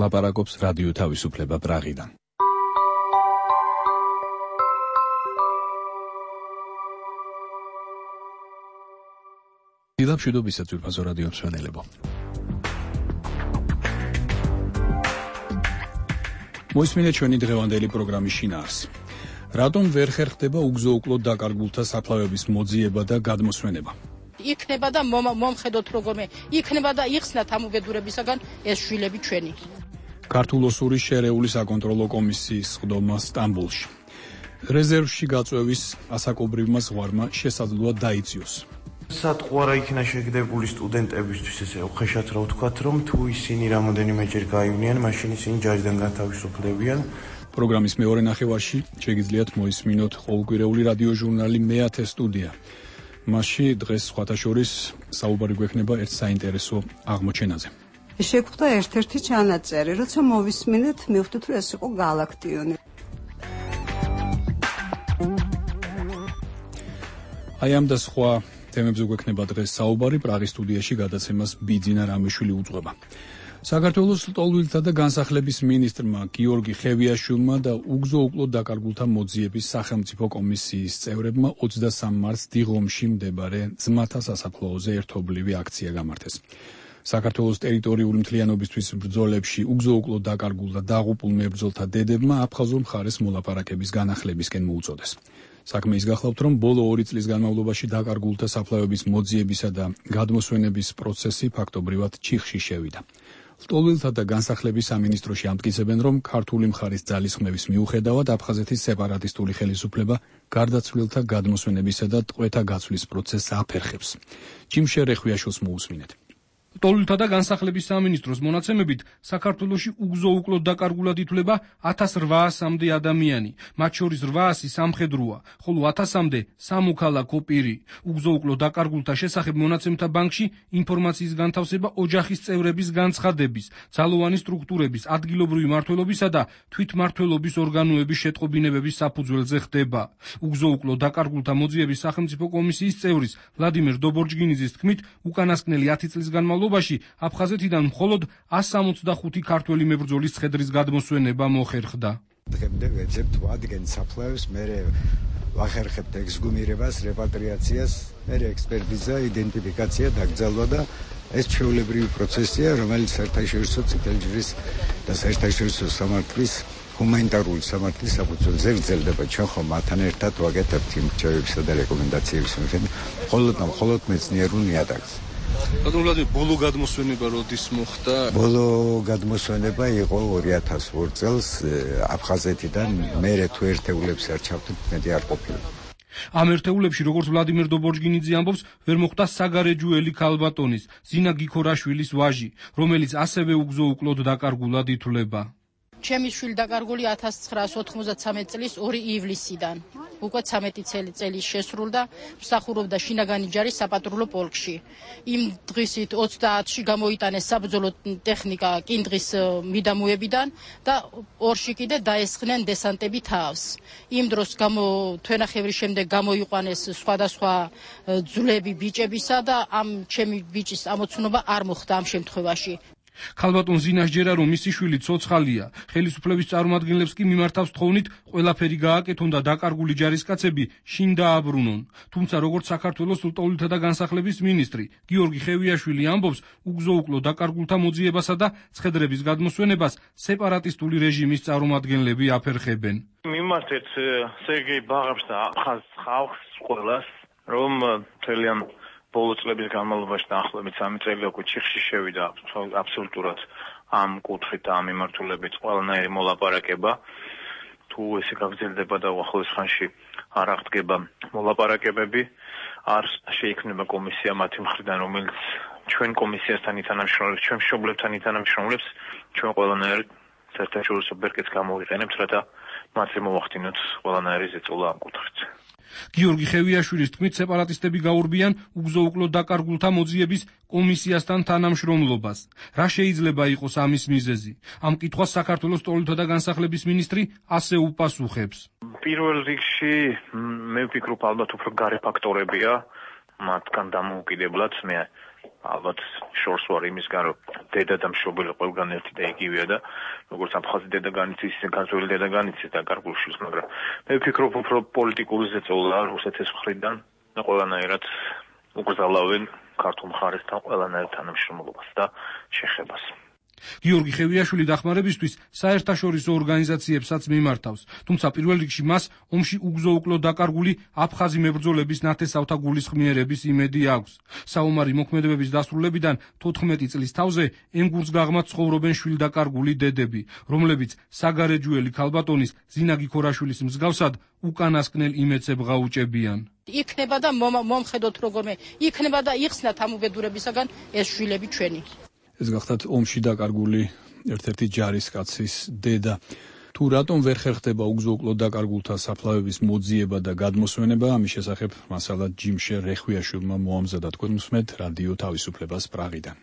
ლაპარაკობს რადიო თავისუფლება პრაღიდან. დილამშვიდობისა ძვირფასო რადიო მსმენელებო. მოისმინეთ ჩვენი დღევანდელი პროგრამის შინაარსი. რატომ ვერ ხერხდება უგზო-უკლოდ დაკარგულთა საფლავების მოძიება და გადმოსვენება? იქნება და მომხედოთ როგორმე იქნება და იხსნათ ამ უბედურებისაგან ეს შვილები ჩვენი. ქართულ-ოსური შერეული საკონტროლო კომისიის სხდომა სტამბოლში. რეზერვში გაწვევის ასაკობრივმა ზღვარმა შესაძლოა დაიწიოს. სატყვარა იქნა შეგდებული სტუდენტებისთვის ესე უხეშად რა ვთქვათ, რომ თუ ისინი რამოდენიმეჯერ გაივნიან, მაშინ ისინი ჯაჭვიდან განთავისუფლებიან. პროგრამის მეორე ნახევარში შეგიძლიათ მოისმინოთ ყოველკვირეული რადიო ჟურნალი მეათე სტუდია. მასში დღეს სხვათა შორის საუბარი გვექნება ერთ საინტერესო აღმოჩენაზე. შეგვხვდა ერთ-ერთი ჩანაწერი, როცა მოვისმინეთ, მივხვდით, რომ ეს იყო გალაქტიონი. აი ამ და სხვა თემებზე გვექნება დღეს საუბარი. პრაღის სტუდიაში გადაცემას ბიძინა რამიშვილი უძღვება. საქართველოს ლტოლვილთა და განსახლების მინისტრმა გიორგი ხევიაშვილმა და უგზო-უკლოდ დაკარგულთა მოძიების სახელმწიფო კომისიის წევრებმა 23 მარტს დიღომში მდებარე ძმათა სასაფლაოზე ერთობლივი აქცია გამართეს. საქართველოს ტერიტორიული მთლიანობისთვის ბრძოლებში უგზო-უკლოდ დაკარგულ და დაღუპულ მებრძოლთა დედებმა აფხაზურ მხარეს მოლაპარაკების განახლებისკენ მოუწოდეს. საქმე ის გახლავთ, რომ ბოლო 2 წლის განმავლობაში დაკარგულთა საფლავების მოძიებისა და გადმოსვენების პროცესი ფაქტობრივად ჩიხში შევიდა. ლტოლვილთა და განსახლების სამინისტროში ამტკიცებენ, რომ ქართული მხარის ძალისხმევის მიუხედავად აფხაზეთის სეპარატისტული ხელისუფლება გარდაცვლილთა გადმოსვენებისა და ტყვეთა გაცვლის პროცესს აფერხებს. ჯიმშე რეხვიაშვილს მოусმინეთ. ლტოლვილთა და განსახლების სამინისტროს მონაცემებით საქართველოში უგზო-უკლოდ დაკარგულად ითვლება 1800-მდე ადამიანი, მათ შორის 800 სამხედროა, ხოლო 1000-მდე სამოქალაქო პირი. უგზო-უკლოდ დაკარგულთა შესახებ მონაცემთა ბანკში ინფორმაციის განთავსება ოჯახის წევრების განცხადების, ძალოვანი სტრუქტურების, ადგილობრივი მმართველობისა და თვითმმართველობის ორგანოების შეტყობინებების საფუძველზე ხდება. უგზო-უკლოდ დაკარგულთა მოძიების სახელმწიფო კომისიის წევრის ვლადიმერ დობორჯგინიძის თქმით, უკანასკნელი 10 წლის განმავლობაში აფხაზეთიდან მხოლოდ 165 ქართველი მებრძოლის ცხედრის გადმოსვენება მოხერხდა. დღემდე ვეძებთ ვადგენთ საფლავებს, მერე ვახერხებთ ექსგუმირებას, რეპატრიაციას, მერე ექსპერტიზა, იდენტიფიკაცია, დაკრძალვა და ეს ჩვეულებრივი პროცესია, რომელიც საერთაშორისო წითელი ჯვრის და საერთაშორისო სამართლის ჰუმანიტარული სამართლის საფუძველზე გრძელდება. ჩვენ ხომ მათთან ერთად ვაკეთებთ იმ რჩევებისა და რეკომენდაციების მიხედვით, მხოლოდ მეცნიერულ ნიადაგს. ბატონო, ბოლო გადმოსვენება როდის მოხდა? ბოლო გადმოსვენება იყო 2002 წელს აფხაზეთიდან. მერე თუ ერთეულებს არ ჩავთვით, მეტი არ ყოფილა. ამ ერთეულებში, როგორც ვლადიმერ დობორჯგინიძე ამბობს, ვერ მოხდა საგარეჯუელი ქალბატონის, ზინა გიქორაშვილის ვაჟი, რომელიც ასევე უგზო-უკლოდ დაკარგულად ითვლება. ჩემი შვილი დაკარგული 1993 წლის 2 ივლისიდან. უკვე 13 წელი შესრულდა, მსახურობდა შინაგანი ჯარის საპატრულო პოლკში. იმ დღისით 30-ში გამოიტანეს საბრძოლო ტექნიკა კინდღის მიდამოებიდან და ორში კიდე დაესხნენ დესანტები თავს. იმ დროს თვენახევრის შემდეგ გამოიყვანეს სხვადასხვა ძვლები ბიჭებისა და ამ ჩემი ბიჭის ამოცნობა არ მოხდა ამ შემთხვევაში. ქალბატონ ზინას ჯერა რომ მისი შვილი ცოცხალია, ხელისუფლების წარმომადგენლებს კი მიმართავს თხოვნით ყველაფერი გააკეთონ და დაკარგული ჯარისკაცები შინ დააბრუნონ. თუმცა როგორც საქართველოს ლტოლვილთა და განსახლების მინისტრი გიორგი ხევიაშვილი ამბობს, უგზო-უკლოდ დაკარგულთა მოძიებასა და ცხედრების გადმოსვენებას სეპარატისტული რეჟიმის წარმომადგენლები აფერხებენ. მიმართეთ სერგეი ბაღებს და აფხაზ ხალხს ყველას, რომ თელიან ბოლო წლების განმავლობაში დაახლოებით 3 წელი უკვე ჩიხში შევიდა აბსოლუტურად ამ კუთხით და ამ მიმართულებით ყველანაირი მოლაპარაკება. თუ ესე გაგრძელდება და უახლოეს ხანში არ აღდგება მოლაპარაკებები, არ შეიქმნება კომისია მათი მხრიდან, რომელიც ჩვენ კომისიასთან ითანამშრომლებს, ჩვენ მშობლებთან ითანამშრომლებს, ჩვენ ყველანაირი საერთაშორისო ბერკეტს გამოვიყენებთ, რათა მათზე მოვახდინოთ ყველანაირი ზეწოლა ამ კუთხით. გიორგი ხევიაშვილის თქმით, სეპარატისტები გაურბიან უგზო-უკლოდ დაკარგულთა მოძიების კომისიასთან თანამშრომლობას. რა შეიძლება იყოს ამის მიზეზი? ამ კითხვას საქართველოს ლტოლვილთა და განსახლების მინისტრი ასე უპასუხებს. პირველ რიგში მე ვფიქრობ, ალბათ უფრო გარე ფაქტორებია, მათგან დამოუკიდებლად მე ალბათ შორს ვარ იმისგან, რომ დედა და მშობელი ყველგან ერთი და იგივეა და როგორც აფხაზი დედაგან იცის, ისე განსველი დედაგან იცის დაკარგულშვილს, მაგრამ მე ვფიქრობ, უფრო პოლიტიკური ზეწოლა რუსეთის მხრიდან და ყველანაირად უკრძალავენ ქართულ მხარესთან ყველანაირ თანამშრომლობას და შეხებას. გიორგი ხევიაშვილი დახმარებისთვის საერთაშორისო ორგანიზაციებსაც მიმართავს, თუმცა პირველ რიგში მას ომში უგზო-უკლო დაკარგული აფხაზი მებრძოლების ნათესავთა გულისხმიერების იმედი აქვს. საომარი მოქმედებების დასრულებიდან 14 წლის თავზე ენგურს გაღმად ცხოვრობენ შვილდაკარგული დედები, რომლებიც საგარეჯუელი ქალბატონის ზინაგი ქორაშვილის მსგავსად უკანასკნელ იმეცებ გაუჭებიან. იქნება და მომხედოთ როგორმე იქნება და იხსნათ ამ უბედურებისაგან ეს შვილები ჩვენი. ეს გახდათ ომში დაკარგული ერთ-ერთი ჯარისკაცის დედა. თუ რატომ ვერ ხერხდება უგზო-უკლო დაკარგულთა საფლავების მოძიება და გადმოსვენება, ამის შესახებ მასალა ჯიმშე რეხვიაშვილმა მოამზადა. თქვენ უსმენთ რადიო თავისუფლებას პრაღიდან.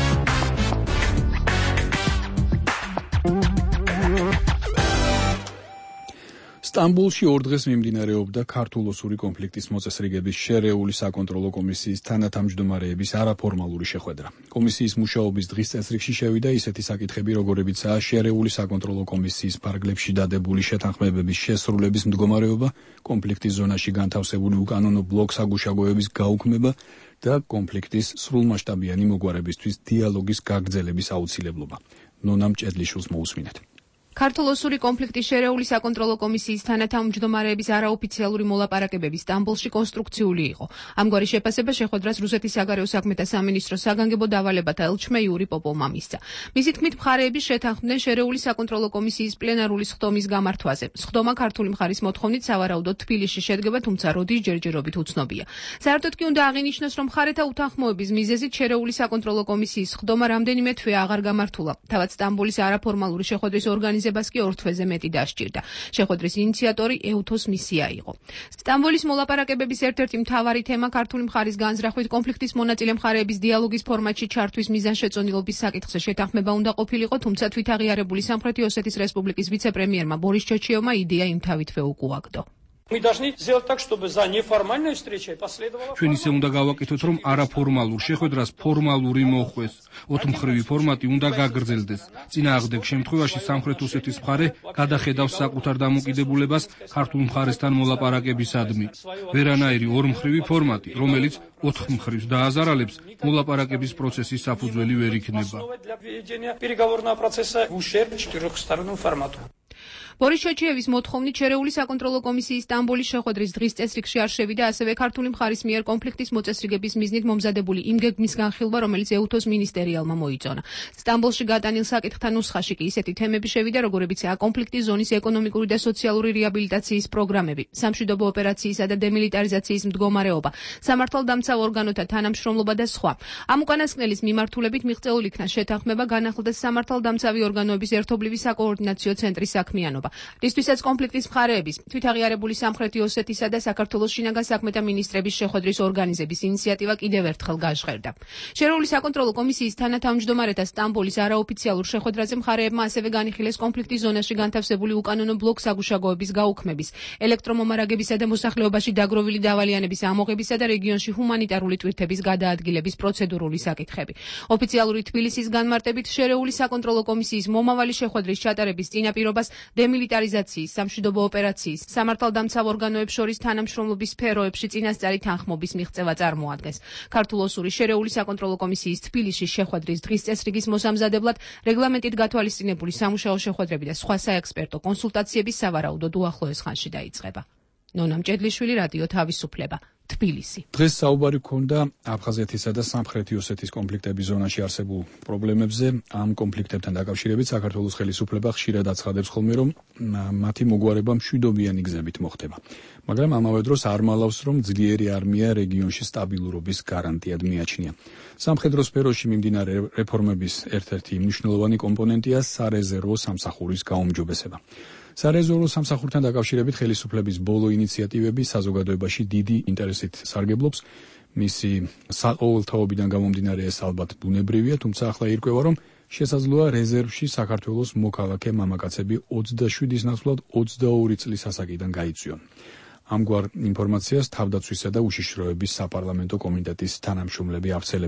სტამბოლში 2 დღეს მიმდინარეობდა ქართულ-ოსური კონფლიქტის მოწესრიგების შერეული საკონტროლო კომისიის თანათავმჯდომარეების არაფორმალური შეხვედრა. კომისიის მუშაობის დღის წესრიგში შევიდა ისეთი საკითხები, როგორებიცაა შერეული საკონტროლო კომისიის ფარგლებში დადებული შეთანხმებების შესრულების მდგომარეობა, კონფლიქტის ზონაში განთავსებული უკანონო ბლოკსაგუშაგოების გაუქმება და კონფლიქტის სრულმასშტაბიანი მოგვარებისთვის დიალოგის გაგრძელების აუცილებლობა. ნონამ ჭედლიშვილს მოусმინეთ. ქართულ-ოსური კონფლიქტის შერეული საკონტროლო კომისიის თანათავმჯდომარეების არაოფიციალური მოლაპარაკებები სტამბოლში კონსტრუქციული იყო. ამგვარი შეფასება შეხვედრას რუსეთის საგარეო საქმეთა სამინისტროს საგანგებო დავალებათა ელჩმა იური პოპოვმა მისცა. მისი თქმით, მხარეები შეთანხმდნენ შერეული საკონტროლო კომისიის პლენარული სხდომის გამართვაზე. სხდომა ქართული მხარის მოთხოვნით სავარაუდოდ თბილისში შედგება, თუმცა როდის ჯერჯერობით უცნობია. საერთოდ კი უნდა აღინიშნოს, რომ მხარეთა უთანხმოების მიზეზით შერეული საკონტროლო კომისიის სხდომა რამდენიმე თვე აღარ გამართულა. თავად სტამბოლის არაფორმალური შეხვედრის ორგანიზებას კი 2 თვეზე მეტი დასჭირდა. შეხვედრის ინიციატორი ეუთოს მისია იყო. სტამბოლის მოლაპარაკებების ერთ-ერთი მთავარი თემა ქართული მხარის განზრახვით კონფლიქტის მონაწილე მხარეების დიალოგის ფორმატში ჩართვის მიზანშეწონილობის საკითხზე შეთანხმება უნდა ყოფილიყო, თუმცა თვითაღიარებული სამხრეთი ოსეთის რესპუბლიკის ვიცე-პრემიერმა ბორის ჩოჩიევმა იდეა იმთავითვე უკუაგდო. ჩვენ ისე უნდა გავაკეთოთ, რომ არაფორმალურ შეხვედრას ფორმალური მოხვეს. 4-მხრივი ფორმატი უნდა გაგრძელდეს. წინააღმდეგ შემთხვევაში სამხრეთ ოსეთის მხარე გადახედავს საკუთარ დამოკიდებულებას ქართულ მხარესთან მოლაპარაკებისადმი. ვერანაირი 2-მხრივი ფორმატი, რომელიც 4 მხრივს დააზარალებს, მოლაპარაკების პროცესის საფუძველი ვერ იქნება. ბორის ჩოჩიევის მოთხოვნით შერეული საკონტროლო კომისიის სტამბოლის შეხვედრის დღის წესრიგში არ შევიდა ასევე ქართული მხარის მიერ კონფლიქტის მოწესრიგების მიზნით მომზადებული იმ გეგმის განხილვა, რომელიც ეუთოს მინისტერიალმა მოიწონა. სტამბოლში გატანილ საკითხთა ნუსხაში კი ისეთი თემები შევიდა, როგორებიცაა კონფლიქტის ზონის ეკონომიკური და სოციალური რეაბილიტაციის პროგრამები, სამშვიდობო ოპერაციისა და დემილიტარიზაციის მდგომარეობა, სამართალდამცავ ორგანოთა თანამშრომლობა და სხვა. ამ უკანასკნელის მიმართულებით მიღწეულ იქნა შეთანხმება განახლდეს სამართალდამცავი ორგანოების ერთობლივი საკოორდინაციო ცენტრის საქმიანობა. რისთვისაც კონფლიქტის მხარეების, თვითაღიარებული სამხრეთი ოსეთისა და საქართველოს შინაგან საქმეთა მინისტრების შეხვედრის ორგანიზების ინიციატივა კიდევ ერთხელ გაჟღერდა. შერეული საკონტროლო კომისიის თანათავმჯდომარეთა სტამბოლის არაოფიციალურ შეხვედრაზე მხარეებმა ასევე განიხილეს კონფლიქტის ზონაში განთავსებული უკანონო ბლოკსაგუშაგოების გაუქმების, ელექტრომომარაგებისა და მოსახლეობაში დაგროვილი დავალიანების ამოღებისა და რეგიონში ჰუმანიტარული ტვირთების გადაადგილების პროცედურული საკითხები. ოფიციალური თბილისის განმარტებით შერეული საკონტროლო კომისიის მომავალი შეხვედრის ჩატარების წინაპირობას დემილიტარიზაციის, სამშვიდობო ოპერაციის, სამართალდამცავ ორგანოებს შორის თანამშრომლობის სფეროებში წინასწარი თანხმობის მიღწევა წარმოადგენს. ქართულ-ოსური შერეული საკონტროლო კომისიის თბილისში შეხვედრის დღის წესრიგის მოსამზადებლად რეგლამენტით გათვალისწინებული სამუშაო შეხვედრები და სხვა საექსპერტო კონსულტაციები სავარაუდოდ უახლოეს ხანში დაიწყება. ნონამ ჭედლიშვილი, რადიო თავისუფლება, თბილისი. დღეს საუბარი ჰქონდა აფხაზეთისა და სამხრეთი ოსეთის კონფლიქტების ზონაში არსებულ პრობლემებზე. ამ კონფლიქტებთან დაკავშირებით საქართველოს ხელისუფლება ხშირად აცხადებს ხოლმე, რომ მათი მოგვარება მშვიდობიანი გზებით მოხდება. მაგრამ ამავე დროს არ მალავს, რომ ძლიერი არმია რეგიონში სტაბილურობის გარანტიად მიაჩნია. სამხედრო სფეროში მიმდინარე რეფორმების ერთ-ერთი მნიშვნელოვანი კომპონენტია სარეზერვო სამსახურის გაუმჯობესება. სარეზერვო სამსახურთან დაკავშირებით ხელისუფლების ბოლო ინიციატივები საზოგადოებაში დიდი ინტერესით სარგებლობს. მისი საყოველთაობიდან გამომდინარე ეს ალბათ ბუნებრივია, თუმცა ახლა ირკვევა, რომ შესაძლოა რეზერვში საქართველოს მოქალაქე მამაკაცები 27-ის ნაცვლად 22 წლის ასაკიდან გაიწვიონ. ამგვარ ინფორმაციას თავდაცვისა და უშიშროების საპარლამენტო კომიტეტის თანამშრომლები ავრცელებენ.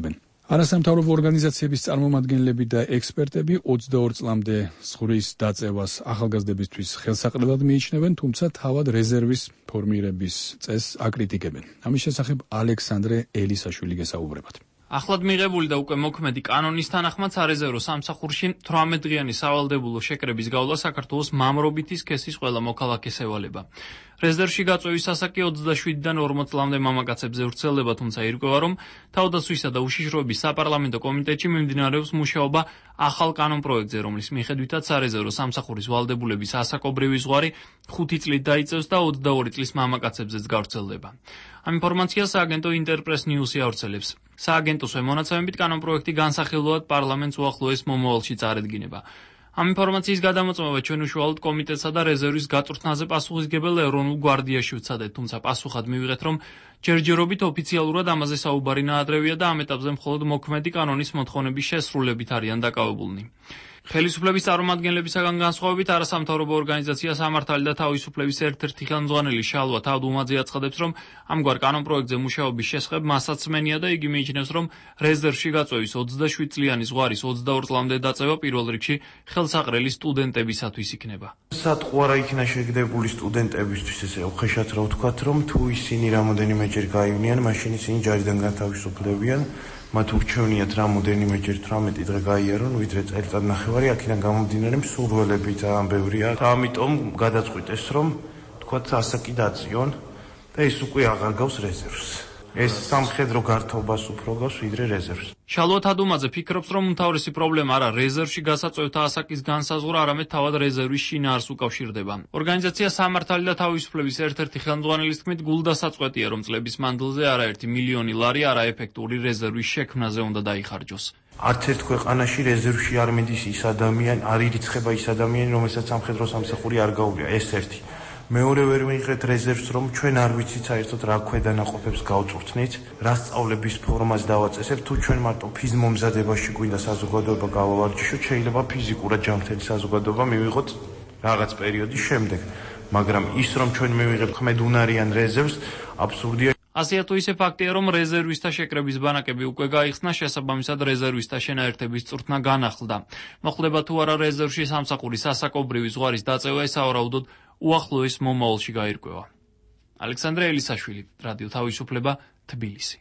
არასამთავრობო ორგანიზაციების წარმომადგენლები და ექსპერტები 22 წლამდე ზღვრის დაწევას ახალგაზრდებისთვის ხელსაყრელად მიიჩნევენ, თუმცა თავად რეზერვის ფორმირების წესს აკრიტიკებენ. ამის შესახებ ალექსანდრე ელისაშვილი გესაუბრებათ. ახლად მიღებული და უკვე მოქმედი კანონის თანახმად სარეზერვო სამსახურში 18 დღიანი სავალდებულო შეკრების გავლა საქართველოს მამრობითი სქესის ყველა მოქალაქეს ევალება. რეზერვში გაწვევის ასაკი 27-დან 40 წლამდე მამაკაცებზე ვრცელდება, თუმცა ირკვევა, რომ თავდაცვისა და უშიშროების საპარლამენტო კომიტეტში მიმდინარეობს მუშაობა ახალ კანონპროექტზე, რომლის მიხედვითაც სარეზერვო სამსახურის ვალდებულების ასაკობრივი ზღვარი 5 წლით დაიწევს და 22 წლის მამაკაცებზეც გავრცელდება. ამ ინფორმაციას სააგენტო ინტერპრეს ნიუსი ავრცელებს. სააგენტოსვე მონაცემებით კანონპროექტი განსახილველად პარლამენტს უახლოეს მომავალში წარედგინება. ამ ინფორმაციის გადამოწმობა ჩვენ უშუალოდ კომიტეტსა და რეზერვის გაწვრთნაზე პასუხისმგებელ ეროვნულ გვარდიაში ვცადეთ, თუმცა პასუხად მივიღეთ, რომ ჯერჯერობით ოფიციალურად ამაზე საუბარი ნაადრევია და ამ ეტაპზე მხოლოდ მოქმედი კანონის მოთხოვნების შესრულებით არიან დაკავებულნი. ხელისუფლების წარმომადგენლებისაგან განსხვავებით არასამთავრობო ორგანიზაცია სამართალი და თავისუფლების ერთ-ერთი ხელმძღვანელი შალვა თავდუმაძე აცხადებს, რომ ამგვარ კანონპროექტზე მუშაობის შესახებ მასაც სმენია და იგი მიიჩნევს, რომ რეზერვში გაწვევის 27 წლიანი ზღვარის 22 წლამდე დაწევა პირველ რიგში ხელსაყრელი სტუდენტებისათვის იქნება. სატყვა რა იქნა შეგდებული სტუდენტებისთვის, ესე უხეშად რა ვთქვათ, რომ თუ ისინი რამოდენიმეჯერ გაივნიან, მაშინ ისინი ჯარიდან განთავისუფლებიან. მათ ურჩევნიათ რამოდენიმეჯერ 18 დღე გაიარონ, ვიდრე წელიწადნახევარი, აქედან გამომდინარე მსურველები ძალიან ბევრია. და ამიტომ გადაწყვიტეს, რომ თქვათ ასაკი დაწიონ და ეს უკვე აღარ გავს რეზერვს. ეს სამხედრო გართობას უფრო გავს ვიდრე რეზერვს. შალვა თადუმაძე ფიქრობს, რომ უმთავრესი პრობლემა არა რეზერვში გასაწვევთა ასაკის განსაზღვრა, არამედ თავად რეზერვის შინაარსს უკავშირდება. ორგანიზაცია სამართალი და თავისუფლების ერთ-ერთი ხელმძღვანელის თქმით, გულდასაწყვეტია, რომ წლების მანძილზე არაერთი მილიონი ლარი არაეფექტური რეზერვის შექმნაზე უნდა დაიხარჯოს. არც ერთ ქვეყანაში რეზერვში არ მიდის ის ადამიანი, არ ირიცხება ის ადამიანი, რომელსაც სამხედრო სამსახური არ გაუვლია, ეს ერთი. მეორე ვერ მიიღეთ რეზერვს, რომ ჩვენ არ ვიცით საერთოდ რა ქვედანაყოფებს გავწურთნით, რა სწავლების ფორმას დავაწესებთ, თუ ჩვენ მარტო ფიზმომზადებაში გვინდა საზოგადოება გავავარჯიშოთ, შეიძლება ფიზიკურად ჯანმრთელი საზოგადოება მივიღოთ რაღაც პერიოდის შემდეგ, მაგრამ ის რომ ჩვენ მივიღებთ ხმედუნარიან რეზერვს, აბსურდია. ასეა თუ ისე ფაქტია, რომ რეზერვისტთა შეკრების ბანაკები უკვე გაიხსნა, შესაბამისად რეზერვისტთა შენაერთების წვრთნა განახლდა. მოხდება თუ არა რეზერვში სამსახურის ასაკობრივი ზღვარის დაწევა, ეს ავარაუდოდ უახლოეს მომავალში გაირკვევა. ალექსანდრე ელისაშვილი, რადიო თავისუფლება, თბილისი.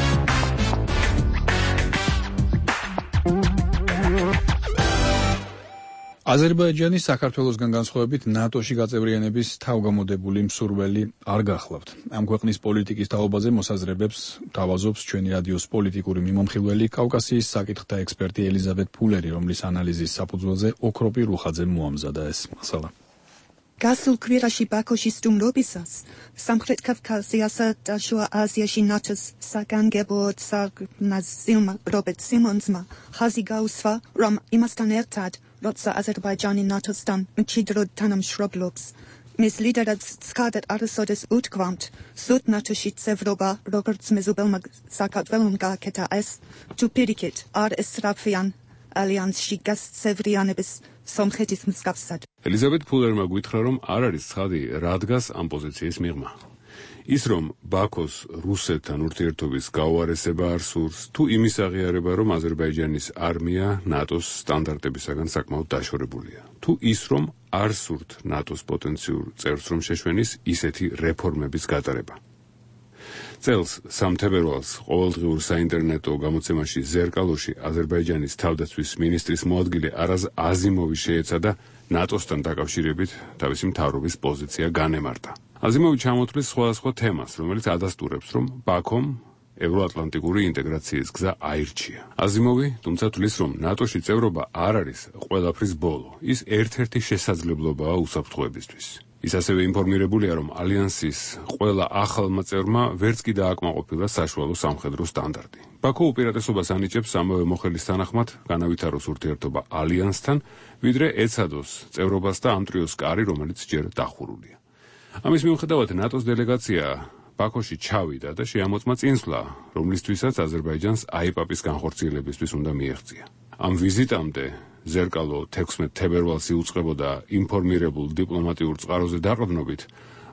აზერბაიჯანი საქართველოსგან განსხვავებით ნატოში გაწევრიანების თავგამოდებული მსურველი არ გახლავთ. ამ ქვეყნის პოლიტიკის თაობაზე მოსაზრებებს თავაზობს ჩვენი რადიოს პოლიტიკური მიმომხილველი კავკასიის საკითხთა ექსპერტი ელიზაბეთ ფულერი, რომლის ანალიზის საფუძველზე ოქროპი რუხაძე მოამზადა ეს მასალა. გასულ კვირაში ბაქოში სტუმრობისას სამხრეთ კავკასიასა და შუა აზიაში ნატოს საგანგებოდ საგმაზილმა რობერტ სიმონსმა ხაზი გაუსვა, რომ იმასთან ერთად, როცა აზერბაიჯანი ნატოსთან მჭიდროდ თანამშრომლობს, მის ლიდერად ცხადად არასოდეს უთქვამთ, სულ ნატოში წევრობა, როგორც მეზობელმა საქართველომ გააკეთა ეს, თუ პირიქით არ ესწრაფიან ალიანსში გასცევრიანების სომხეთის მსგავსად. ელიზაბეთ ფულერმა გითხრა, რომ არ არის ცხადი, რა დგას ამ პოზიციის მიღმა. ის რომ ბაქოს რუსეთთან ურთიერთობის გაუარესება არ სურს, თუ იმის აღიარება, რომ აზერბაიჯანის არმია ნატოს სტანდარტებისაგან საკმაოდ დაშორებულია. თუ ის რომ არ სურთ ნატოს პოტენციურ წევრს რომ შეშვენის ისეთი რეფორმების გატარება. წელს სამთებერვალს ყოველდღიურ საინტერნეტო გამოცემაში ზერკალოში აზერბაიჯანის თავდაცვის მინისტრის მოადგილე არაზ აზიმოვი შეეცადა ნატოსთან დაკავშირებით თავისი მთავრობის პოზიცია განემარტა. აზიმოვი ჩამოთვლის სხვადასხვა თემას, რომელიც ადასტურებს, რომ ბაქომ ევროატლანტიკური ინტეგრაციის გზა აირჩია. აზიმოვი თუმცა თვლის, რომ ნატოში წევრობა არ არის ყველაფრის ბოლო, ის ერთ-ერთი შესაძლებლობაა უსაფრთხოებისთვის. ის ასევე ინფორმირებულია, რომ ალიანსის ყველა ახალმა წევრმა ვერც კი დააკმაყოფილა საშუალო სამხედრო სტანდარტი. ბაქო უპირატესობას ანიჭებს ამავე მოხელის თანახმად განავითაროს ურთიერთობა ალიანსთან, ვიდრე ეცადოს წევრობას და ამ ტრიოს კარი, რომელიც ჯერ დახურულია. ამის მიუხედავად ნატოს დელეგაცია ბაქოში ჩავიდა და შეამოწმა წინსვლა, რომლისთვისაც აზერბაიჯანს აიპაპის განხორციელებისთვის უნდა მიეღწია. ამ ვიზიტამდე ზერკალო 16 თებერვალს იუწყებოდა ინფორმირებულ დიპლომატიურ წყაროზე დაყრდნობით,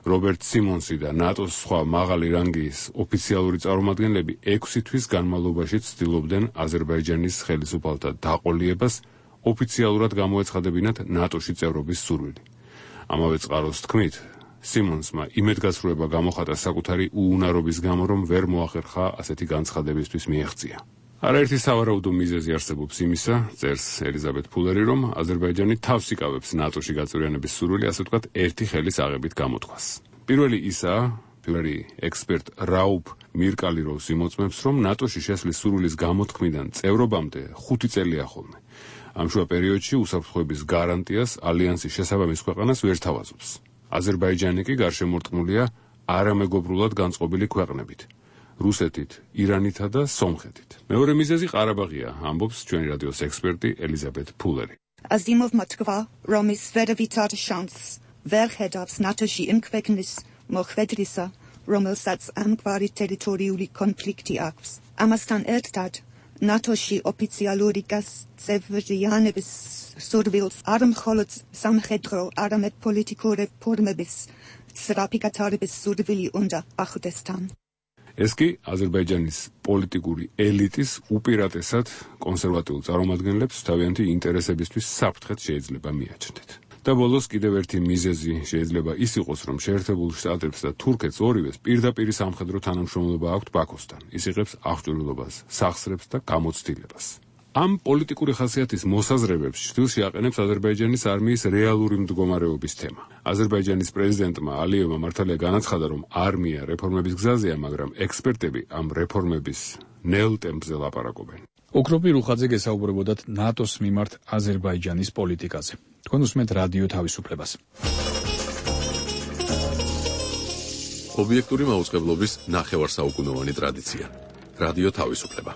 რობერტ სიმონსი და ნატოს სხვა მაღალი რანგის ოფიციალური წარმომადგენლები 6 თვის განმავლობაში ცდილობდნენ აზერბაიჯანის ხელისუფალთა დაყოლიებას ოფიციალურად გამოეცხადებინათ ნატოში წევრობის სურვილი. ამავე წყაროს თქმით, სიმონსმა იმედგაცრუება გამოხატა საკუთარი უუნარობის გამო, რომ ვერ მოახერხა ასეთი განცხადებისთვის მიაღწია. არაერთი სავარაუდო მიზეზი არსებობს იმისა, წერს ელიზაბეთ ფულერი, რომ აზერბაიჯანი თავს იკავებს ნატოში გაწევრიანების სურვილი, ასე ვთქვათ, ერთი ხელის აღებით გამოთქვას. პირველი ისაა, ფულერი ექსპერტ რაუფ მირკალიროვს იმოწმებს, რომ ნატოში შესვლის სურვილის გამოთქმიდან წევრობამდე 5 წელია ხოლმე. ამ შუა პერიოდში უსაფრთხოების გარანტიას ალიანსის შესაბამის ქვეყანას ვერ თავაზობს. აზერბაიჯანი კი გარშემორტყმულია არამეგობრულად განწყობილი ქვეყნებით. რუსეთით, ირანითა და სომხეთით. მეორე მიზეზი ყარაბაღია, ამბობს ჩვენი რადიოს ექსპერტი ელიზაბეთ ფულერი. Azimov თქვა, რომ ის ვერა შანსს ვერ ხედავს ნატოში იმ ქვეყნის მოხვედრისა, რომელსაც ამგვარი ტერიტორიული კონფლიქტი აქვს. ამასთან ერთად, ნატოში ოფიციალური გაწევრიანების სურვილს არ მხოლოდ სამხედრო, არამედ პოლიტიკური რეფორმების სწრაფი გატარების სურვილი უნდა ახვდეს თან. ეს კი აზერბაიჯანის პოლიტიკური ელიტის უპირატესად კონსერვატიულ წარმომადგენლებს თავიანთი ინტერესებისთვის საფრთხედ შეიძლება მიაჩნდეთ. და ბოლოს კიდევ ერთი მიზეზი შეიძლება ის იყოს, რომ შეერთებულ შტატებს და თურქეთს ორივეს პირდაპირი სამხედრო თანამშრომლობა აქვთ ბაქოსთან. ის იღებს აღჭურვილობას, სახსრებს და გამოცდილებას. ამ პოლიტიკური ხასიათის მოსაზრებებს ჩრდილში აყენებს აზერბაიჯანის არმიის რეალური მდგომარეობის თემა. აზერბაიჯანის პრეზიდენტმა ალიევმა მართალია განაცხადა, რომ არმია რეფორმების გზაზეა, მაგრამ ექსპერტები ამ რეფორმების ნელ ტემპზე ლაპარაკობენ. ოქროპი რუხაძე გესაუბრებოდათ ნატოს მიმართ აზერბაიჯანის პოლიტიკაზე. თქვენ უსმენთ რადიო თავისუფლებას. ობიექტური მაუწყებლობის ნახევარსაუკუნოვანი ტრადიცია. რადიო თავისუფლება.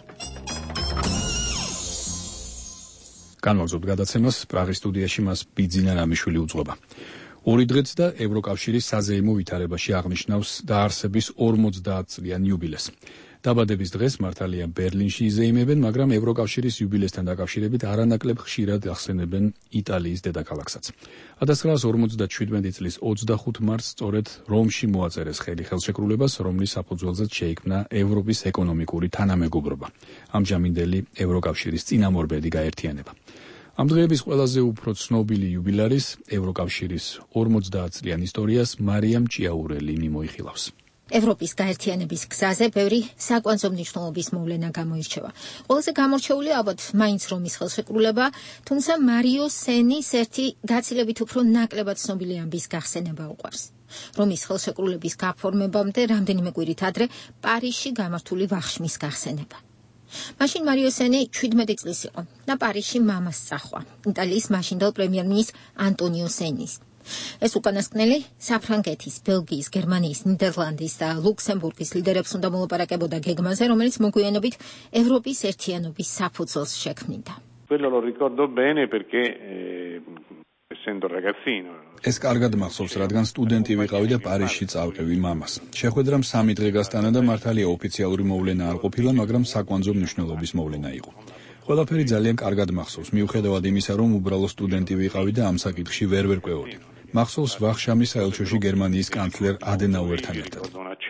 განვაგრძობთ გადაცემას, პრაღის სტუდიაში მას ბიძინა რამიშვილი უძღვება. 2 დღეც და ევროკავშირის საზეიმო ვითარებაში აღნიშნავს დაარსების 50 წლიან იუბილეს. დაბადების დღეს მართალია ბერლინში იზეიმებენ, მაგრამ ევროკავშირის იუბილესთან დაკავშირებით არანაკლებ ხშირად ახსენებენ იტალიის დედაქალაქსაც. 1957 წლის 25 მარტს სწორედ რომში მოაწერეს ხელი ხელშეკრულებას, რომლის საფუძველზეც შეიქმნა ევროპის ეკონომიკური თანამეგობრობა. ამჟამინდელი ევროკავშირის წინამორბედი გაერთიანება. ამ დღეების ყველაზე უფრო ცნობილი იუბილარის ევროკავშირის 50 წლიან ისტორიას მარიამ ჭიაურელი მიმოიხილავს. ევროპის გაერთიანების გზაზე ბევრი საკვანძო მნიშვნელობის მოვლენა გამოირჩევა. ყველაზე გამორჩეული ალბათ მაინც რომის ხელშეკრულება, თუმცა მარიო სენის ერთი გაცილებით უფრო ნაკლებად ცნობილი ამბის გახსენება უყვარს. რომის ხელშეკრულების გაფორმებამდე რამდენიმე კვირით ადრე პარიზში გამართული ვახშმის გახსენება. მაშინ მარიო სენი 17 წლის იყო და პარიზში მამას წახვა, იტალიის მაშინდელ პრემიერ-მინისტრ ანტონიო სენის. ეს უკანასკნელი საფრანგეთის, ბელგიის, გერმანიის, ნიდერლანდის და ლუქსემბურგის ლიდერებს უნდა მოლაპარაკებოდა გეგმაზე, რომელიც მოგვიანებით ევროპის ერთიანობის საფუძველს შექმნიდა. Quello lo ricordo bene perché essendo ragazzino. ეს კარგად მახსოვს, რადგან სტუდენტი ვიყავი და პარიზში წავყევი მამას. შეხვედრამ 3 დღე გასტანა და მართალია ოფიციალური მოვლენა არ ყოფილა, მაგრამ საკვანძო მნიშვნელობის მოვლენა იყო. ყველაფერი ძალიან კარგად მახსოვს, მიუხედავად იმისა, რომ უბრალო სტუდენტი ვიყავი და ამ საკითხში ვერ ყვევოდი. მახსოვს ვახშამის საელჩოში გერმანიის კანცლერ ადენაუერთან ერთად.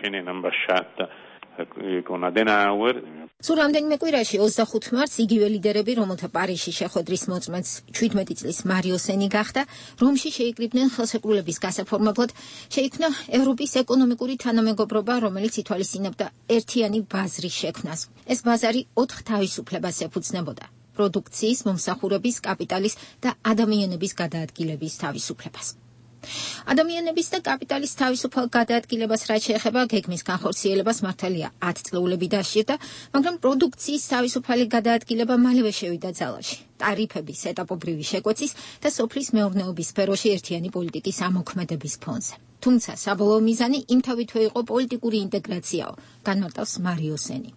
სულ რამდენიმე კვირაში 25 მარტს იგივე ლიდერები, რომელთა პარიზში შეხვედრის მოწმეც 17 წლის მარიო სენი გახდა, რომში შეიკრიბნენ ხელშეკრულების გასაფორმებლად, შეიქმნა ევროპის ეკონომიკური თანამეგობრობა, რომელიც ითვალისწინებდა ერთიანი ბაზრის შექმნას. ეს ბაზარი 4 თავისუფლებას ეფუძნებოდა: პროდუქციის, მომსახურების, კაპიტალის და ადამიანების გადაადგილების თავისუფლებას. ადამიანების და კაპიტალის თავისუფალ გადაადგილებას რაც შეეხება გეგმის განხორციელებას მართალია 10 წლეულები დასჭირდა, მაგრამ პროდუქციის თავისუფალი გადაადგილება მალევე შევიდა ძალაში. ტარიფების ეტაპობრივი შეკვეცის და სოფლის მეურნეობის სფეროში ერთიანი პოლიტიკის ამოქმედების ფონზე. თუმცა საბოლოო მიზანი იმთავითვე იყო პოლიტიკური ინტეგრაციაო, განმარტავს მარიო სენი.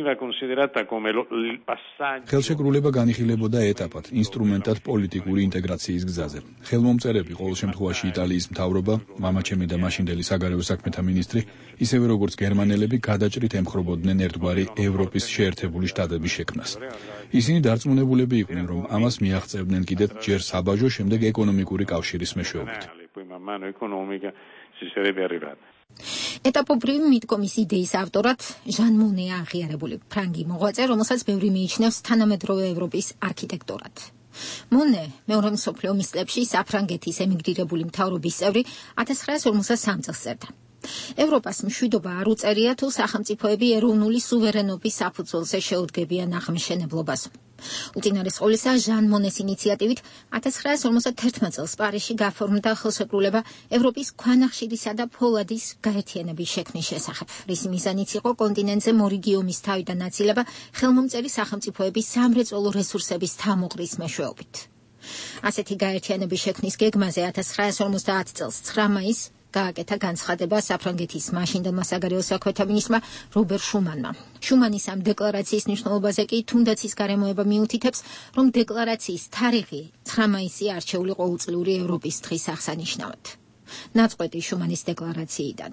ხელშეკრულება განიხილებოდა ეტაპად, ინსტრუმენტად პოლიტიკური ინტეგრაციის გზაზე. ხელმომწერები ყოველ შემთხვევაში იტალიის მთავრობა, მამაჩემი და მაშინდელი საგარეო საქმეთა მინისტრი, ისევე როგორც გერმანელები გადაჭრით ემხრობოდნენ ერთგვარი ევროპის შეერთებული შტატების შექმნას. ისინი დარწმუნებულები იყვნენ, რომ ამას მიაღწევდნენ კიდევ ჯერ საბაჟო, შემდეგ ეკონომიკური კავშირის მეშვეობით. მან ეკონომიკა სისერები არიღად. ეტაპობრივი მიდგომის იდეის ავტორად ჟან მონეა აღიარებული ფრანგი მოღვაწე, რომელსაც ბევრი მიიჩნევს თანამედროვე ევროპის არქიტექტორად. მონე მეორე მსოფლიო ომის წლებში საფრანგეთის ემიგრირებული მთავრობის წევრი 1953 წელს წერდა. ევროპას მშვიდობა არ უწერია, თუ სახელმწიფოები ეროვნული სუვერენობის საფუძველზე შეუდგებიან აღმშენებლობას. უწინარესყოლისა ჟან მონეს ინიციატივით 1951 წელს პარიზში გაფორმდა ხელშეკრულება ევროპის ქვანახშირისა და ფოლადის გაერთიანების შექმნის შესახებ, რის მიზანიც იყო კონტინენტზე მორიგი ომის თავიდან აცილება ხელმომწერი სახელმწიფოების სამრეწველო რესურსების თამოყრის მეშვეობით. ასეთი გაერთიანების შექმნის გეგმაზე 1950 წელს 9 მაისს გააკეთა განცხადება საფრანგეთის მაშინდელმა საგარეო საქმეთა მინისტრმა რობერ შუმანმა. შუმანის ამ დეკლარაციის მნიშვნელობაზე კი თუნდაც ის გარემოება მიუთითებს, რომ დეკლარაციის თარიღი 9 მაისი არჩეული ყოველწლიური ევროპის დღის აღსანიშნავად. ნაწყვეტი შუმანის დეკლარაციიდან.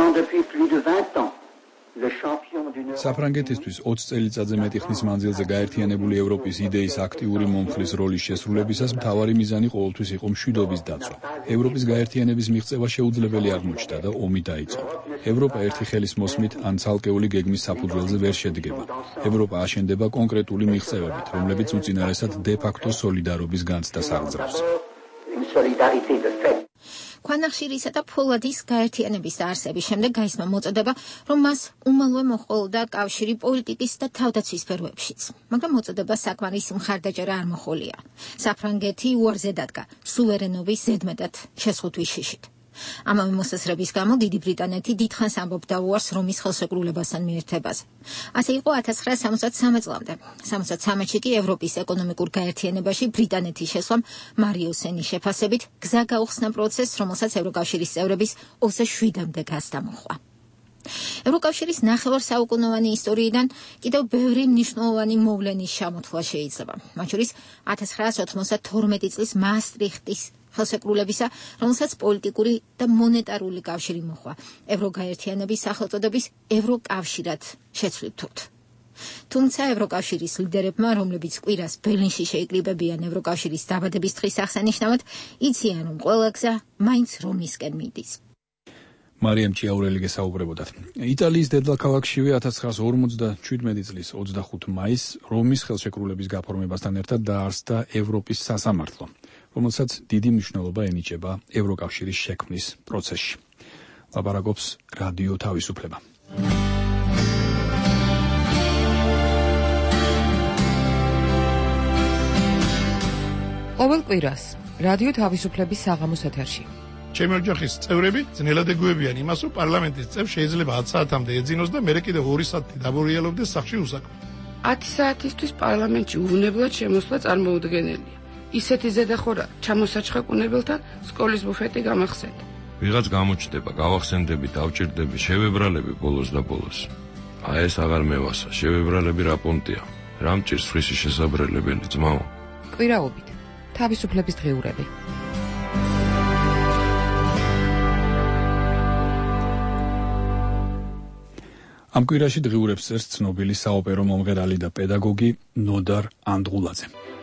საფრანგეთისთვის 20 წელიწადზე მეტი ხნის მანძილზე გაერთიანებული ევროპის იდეის აქტიური მომხლის როლის შესრულებისას მთავარი მიზანი ყოველთვის იყო მშვიდობის დაცვა. ევროპის გაერთიანების მიღწევა შეუძლებელი აღმოჩნდა და ომი დაიწყო. ევროპა ერთი ხელის მოსმით ან ცალკეული გეგმის საფუძველზე ვერ შედგება. ევროპა აშენდება კონკრეტული მიღწევებით, რომლებიც უწინარესად დე-ფაქტო სოლიდარობის განცდას აღძრავს. ქვანახშირისა და ფოლადის გაერთიანების დაარსების შემდეგ გაისმა მოწოდება, რომ მას უმალვე მოჰყოლდა კავშირი პოლიტიკის და თავდაცვის სფეროებშიც. მაგრამ მოწოდება საკმარის მხარდაჭერა არ მოჰყოლია. საფრანგეთი უარზე დადგა სუვერენობის ზედმეტად შეზღუდვის შიშით. ამავე მოსაზრების გამო დიდი ბრიტანეთი დიდხანს ამბობდა უარს რომის ხელშეკრულებასთან მიერთებაზე. ასე იყო 1963 წლამდე. 73-ში კი ევროპის ეკონომიკურ გაერთიანებაში ბრიტანეთის შესვლამ მარიო სენის შეფასებით გზა გაუხსნა პროცესს, რომელსაც ევროკავშირის წევრების 27-მდე გასდა მოჰყვა. ევროკავშირის ნახევარსაუკუნოვანი ისტორიიდან კიდევ ბევრი მნიშვნელოვანი მოვლენის ჩამოთვლა შეიძლება. მათ შორის 1992 წლის მაასტრიხტის ხელშეკრულებისა, რომელსაც პოლიტიკური და მონეტარული კავშირი მოჰყვა, ევროგაერთიანების სახელწოდების ევროკავშირად შეცვლით. თუმცა ევროკავშირის ლიდერებმა, რომლებიც კვირას ბერლინში შეიკრიბებიან ევროკავშირის დაბადების დღის აღსანიშნავად, იციან, რომ ყველა გზა მაინც რომისკენ მიდის. მარიამ ჭიაურელი გესაუბრებოდათ. იტალიის დედაქალაქშივე 1957 წლის 25 მაისს რომის ხელშეკრულების გაფორმებასთან ერთად დაარსდა ევროპის სასამართლო, რომელსაც დიდი მნიშვნელობა ენიჭება ევროკავშირის შექმნის პროცესში. ლაპარაკობს რადიო თავისუფლება. ყოველ კვირას რადიო თავისუფლების საღამოს ეთერში. ჩემი ოჯახის წევრები ძნელად ეგუებიან იმას, რომ პარლამენტის წევს შეიძლება 10 საათამდე ეძინოს და მერე კიდევ 2 საათი დაბურიელობდეს სახლში უსაქმოდ. 10 საათისთვის პარლამენტში უვნებლად შემოსვლა წარმოუდგენელია. ისეთი ზედახორა ჩამოსაჩხაკუნებელთან სკოლის ბუფეტი გამახსენდა. ვიღაც გამოჩნდება, გავახსენდები, დავჭირდები, შევებრალები ბოლოს და ბოლოს. აი ეს აღარ მევასა, შევებრალები რა პონტია. რა მჭირს ხვისი შესაბრელებელი ძმაო? კვირაობით თავისუფლების დღიურები. ამ კვირაში დღიურებს წერს ცნობილი საოპერო მომღერალი და პედაგოგი ნოდარ ანდღულაძე.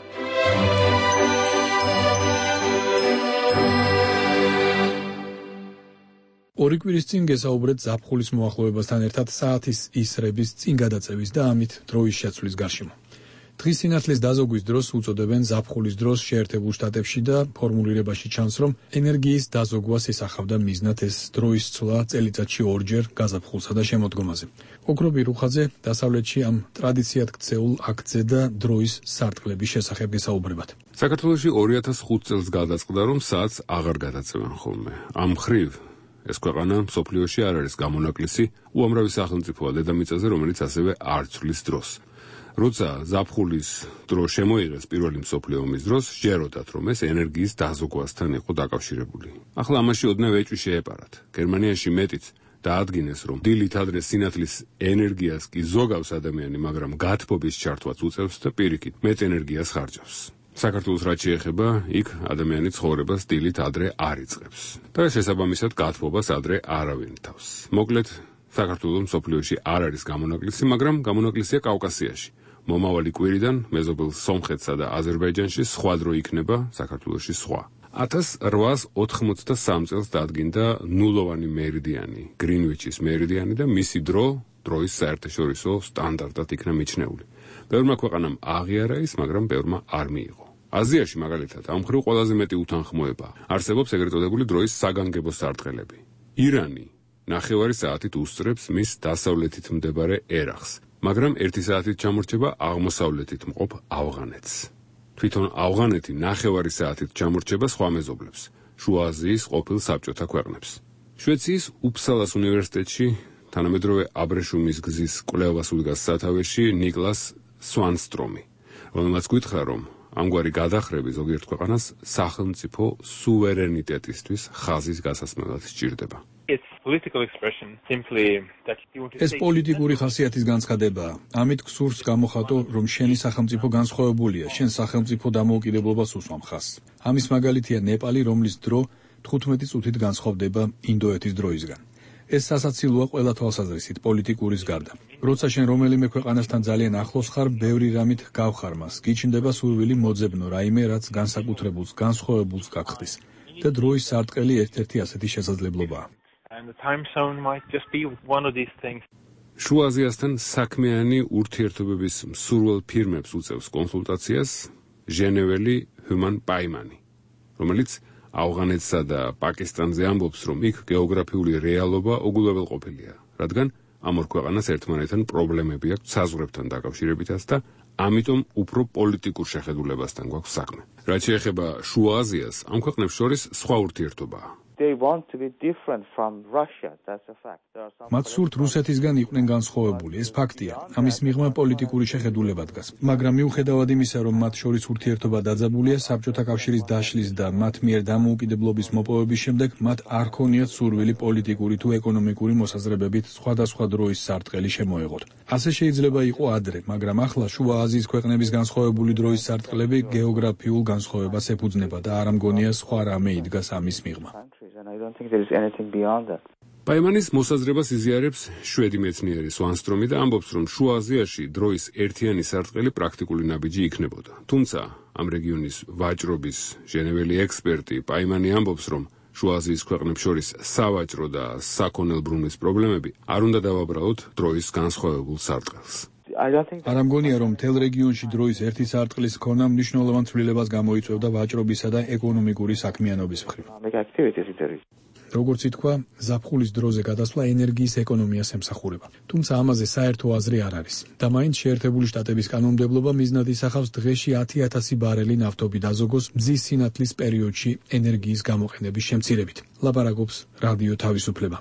ორი კვირის წინ გესაუბრეთ ზაფხულის მოახლოებასთან ერთად საათის ისრების წინ გადაწევის და ამით დროის შეცვლის გარშემო. დღის სინათლის დაზოგვის დროს უწოდებენ ზაფხულის დროს შეერთებულ შტატებში და ფორმულირებაში ჩანს, რომ ენერგიის დაზოგვას ისახავდა მიზნად ეს დროის ცვლა წელიწადში ორჯერ გაზაფხულსა და შემოდგომაზე. ოქრობი რუხაძე დასავლეთში ამ ტრადიციად ქცეულ აქტზე და დროის სარტყლების შესახებ გესაუბრებათ. საქართველოში 2005 წელს გადაწყდა, რომ საათს აღარ გადაწევენ ხოლმე. ამ მხრივ ეს ქვეყანა მსოფლიოში არ არის გამონაკლისი უამრავი სახელმწიფოა დედამიწაზე, რომელიც ასევე არ ცვლის დროს. როცა ზაფხულის დრო შემოიღეს პირველი მსოფლიო ომის დროს, შეეროდათ, რომ ეს ენერგიის დაზოგვასთან იყო დაკავშირებული. ახლა ამაში ოდნავ ეჭვი შეეპარათ. გერმანიაში მეტიც დაადგინეს, რომ დილით ადრე სინათლის ენერგიას კი ზოგავს ადამიანი, მაგრამ გათბობის ჩართვაც უწევს და პირიქით მეტ ენერგიას ხარჯავს. საქართველოს რაც შეეხება, იქ ადამიანი ცხოვრებას დილით ადრე არ იწყებს. და შესაბამისად გათბობას ადრე არავინ თავს. მოკლედ, საქართველოს მსოფლიოში არ არის გამონაკლისი, მაგრამ გამონაკლისია კავკასიაში. მომავალი კვირიდან მეზობელ სომხეთსა და აზერბაიჯანში სხვა დრო იქნება, საქართველოში სხვა. 1883 წელს დადგინდა ნულოვანი მერიდიანი, გრინვიჩის მერიდიანი და მისი დროის საერთაშორისო სტანდარტად იქნა მიჩნეული. ბევრმა ქვეყანამ აღიარა ის, მაგრამ ბევრმა არ მიიღო. აზიაში მაგალითად ამ მხრივ ყველაზე მეტი უთანხმოება არსებობს ეგრეთ წოდებული დროის საგანგებო სარტყელები. ირანი 9 საათით უსწრებს მის დასავლეთით მდებარე ერახს, მაგრამ 1 საათით ჩამორჩება აღმოსავლეთით მყოფ ავღანეთს. თვითონ ავღანეთი 9 საათით ჩამორჩება სხვა მეზობლებს, შუა აზიის ყოფილ საბჭოთა ქვეყნებს. შვეიციის უფსალას უნივერსიტეტში თანამედროვე აბრეშუმის გზის კვლევას უდგას სათავეში ნიკლას სვანსტრომი, რომელმაც გითხრა, რომ ამგვარი გადახრები ზოგიერთ ქვეყანას სახელმწიფო სუვერენიტეტისთვის ხაზის გასასმელად სჭირდება. ეს პოლიტიკური ხასიათის განცხადებაა. ამით გსურს გამოხატო, რომ შენი სახელმწიფო განსხვავებულია, შენ სახელმწიფო დამოუკიდებლობას უსვამ ხაზს. ამის მაგალითია ნეპალი, რომლის დრო 15 წუთით განსხვავდება ინდოეთის დროისგან. ეს სასაცილოა ყველა თვალსაზრისით პოლიტიკურის გარდა. როცა შენ რომელიმე ქვეყანასთან ძალიან ახლოს ხარ, ბევრი რამით გავხარ მას. გიჩნდება სურვილი მოძებნო რაიმე, რაც განსაკუთრებულს, განსხვავებულს გახდის. და დროის სარტყელი ერთ-ერთი ასეთი შესაძლებლობაა. შუა აზიასთან საქმიანი ურთიერთობების მსურველ ფირმებს უწევს კონსულტაციას ჟენეველი ჰუმან პაიმანი, რომელიც ავღანეთსა და პაკისტანზე ამბობს, რომ იქ გეოგრაფიული რეალობა უგულებელყოფილია, რადგან ამ ორ ქვეყანას ერთმანეთთან პრობლემები აქვს საზღვრებთან დაკავშირებითაც და ამიტომ უფრო პოლიტიკურ შეხედულებასთან გვაქვს საქმე. რაც შეეხება შუა აზიას, ამ ქვეყნებს შორის სხვა ურთიერთობაა. მათ სურთ რუსეთისგან იყვნენ განსხვავებული, ეს ფაქტია. ამის მიღმა პოლიტიკური შეხედულება დგას. მაგრამ მიუხედავად იმისა, რომ მათ შორის ურთიერთობა დაძაბულია საბჭოთა კავშირის დაშლის და მათ მიერ დამოუკიდებლობის მოპოვების შემდეგ, მათ არ ქონიათ სურვილი პოლიტიკური თუ ეკონომიკური მოსაზრებებით სხვადასხვა დროის სარტყელი შემოეღოთ. ასე შეიძლება იყო ადრე, მაგრამ ახლა შუა აზიის ქვეყნების განსხვავებული დროის სარტყლები გეოგრაფიულ განსხვავებას ეფუძნება და არ ამგონია სხვა რამე იდგას ამის მიღმა. პაიმანის მოსაზრებას იზიარებს შვედი მეცნიერი სვანსტრომი და ამბობს, რომ შუა აზიაში დროის ერთიანი სარტყელი პრაქტიკული ნაბიჯი იქნებოდა. თუმცა ამ რეგიონის ვაჭრობის ჟენეველი ექსპერტი პაიმანი ამბობს, რომ შუა აზიის ქვეყნებს შორის სავაჭრო და საქონელბრუნვის პრობლემები არ უნდა დავაბრალოთ დროის განსხვავებულ სარტყელს. არ ამგონია, რომ მთელ რეგიონში დროის ერთი სარტყლის ქონა მნიშვნელოვან ცვლილებას გამოიწვევდა ვაჭრობისა და ეკონომიკური საქმიანობის მხრივ. როგორც ითქვა, ზაფხულის დროზე გადასვლა ენერგიის ეკონომიას ემსახურება. თუმცა ამაზე საერთო აზრი არ არის. და მაინც შეერთებული შტატების კანონმდებლობა მიზნად ისახავს დღეში 10,000 ბარელი ნავთობი დაზოგოს მზის სინათლის პერიოდში ენერგიის გამოყენების შემცირებით. ლაპარაკობს რადიო თავისუფლება.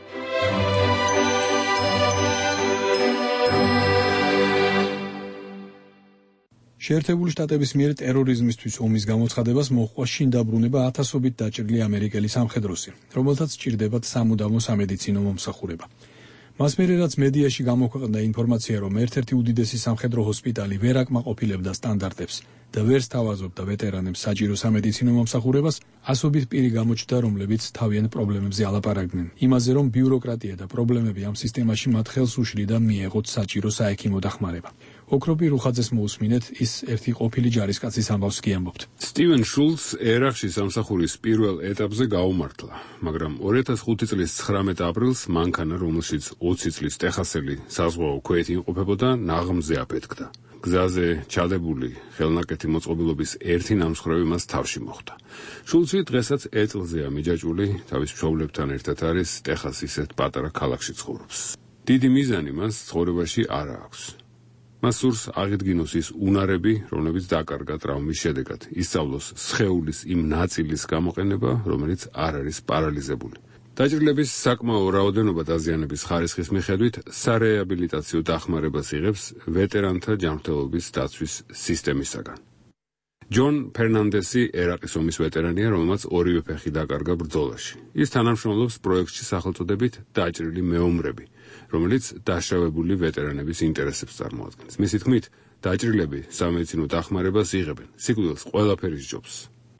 შეერთებული შტატების მიერ ტერორიზმისთვის ომის გამოცხადებას მოჰყვა შინ დაბრუნება ათასობით დაჭრილი ამერიკელი სამხედროსი, რომელთაც სჭირდებათ სამუდამო სამედიცინო მომსახურება. მას მერე რაც მედიაში გამოქვეყნდა ინფორმაცია, რომ ერთ-ერთი უდიდესი სამხედრო ჰოსპიტალი ვერ აკმაყოფილებდა სტანდარტებს და ვერ სთავაზობდა ვეტერანებს საჭირო სამედიცინო მომსახურებას, ასობით პირი გამოჩნდა, რომლებიც თავიანთ პრობლემებზე ალაპარაკდნენ. იმაზე, რომ ბიუროკრატია და პრობლემები ამ სისტემაში მათ ხელს უშლიდა მიეღოთ საჭირო საექიმო დახმარება. ოქროპი რუხაძეს მოусმინეთ, ის ერთი ყოფილი ჯარისკაცის ამბავს კი ამბობთ. სტივენ შულცს ერახში სამსახურის პირველ ეტაპზე გაუმართლა, მაგრამ 2005 წლის 19 აპრილს მანქანა, რომელშიც 20 წლის ტეხასელი საზღვაო ქვეით იმყოფებოდა, ნაღმზე აფეთქდა. გზაზე ჩადებული ხელნაკეთი მოწყობილობის ერთი ნამსხვრევი მას თავში მოხვდა. შულცი დღესაც ეწლზეა მიჯაჭვული, თავის მშობლებთან ერთად არის ტეხასის ერთ პატარა ქალაქში ცხოვრობს. დიდი მიზანი მას ცხოვრებაში არ აქვს. მას სურს აღიდგინოს ის უნარები, რომლებიც დაკარგა ტრავმის შედეგად, ისწავლოს სხეულის იმ ნაწილის გამოყენება, რომელიც არ არის პარალიზებული. დაჭრილების საკმაო რაოდენობა დაზიანების ხარისხის მიხედვით სარეაბილიტაციო დახმარებას იღებს ვეტერანთა ჯანმრთელობის დაცვის სისტემისაგან. ჯონ ფერნანდესი ერაყის ომის ვეტერანია, რომელმაც ორივე ფეხი დაკარგა ბრძოლაში. ის თანამშრომლობს პროექტში სახელწოდებით დაჭრილი მეომრები, რომელიც დაშავებული ვეტერანების ინტერესებს წარმოადგენს. მისი თქმით, დაჭრილები სამედიცინო დახმარებას იღებენ. სიკვდილს ყველაფერი სჯობს.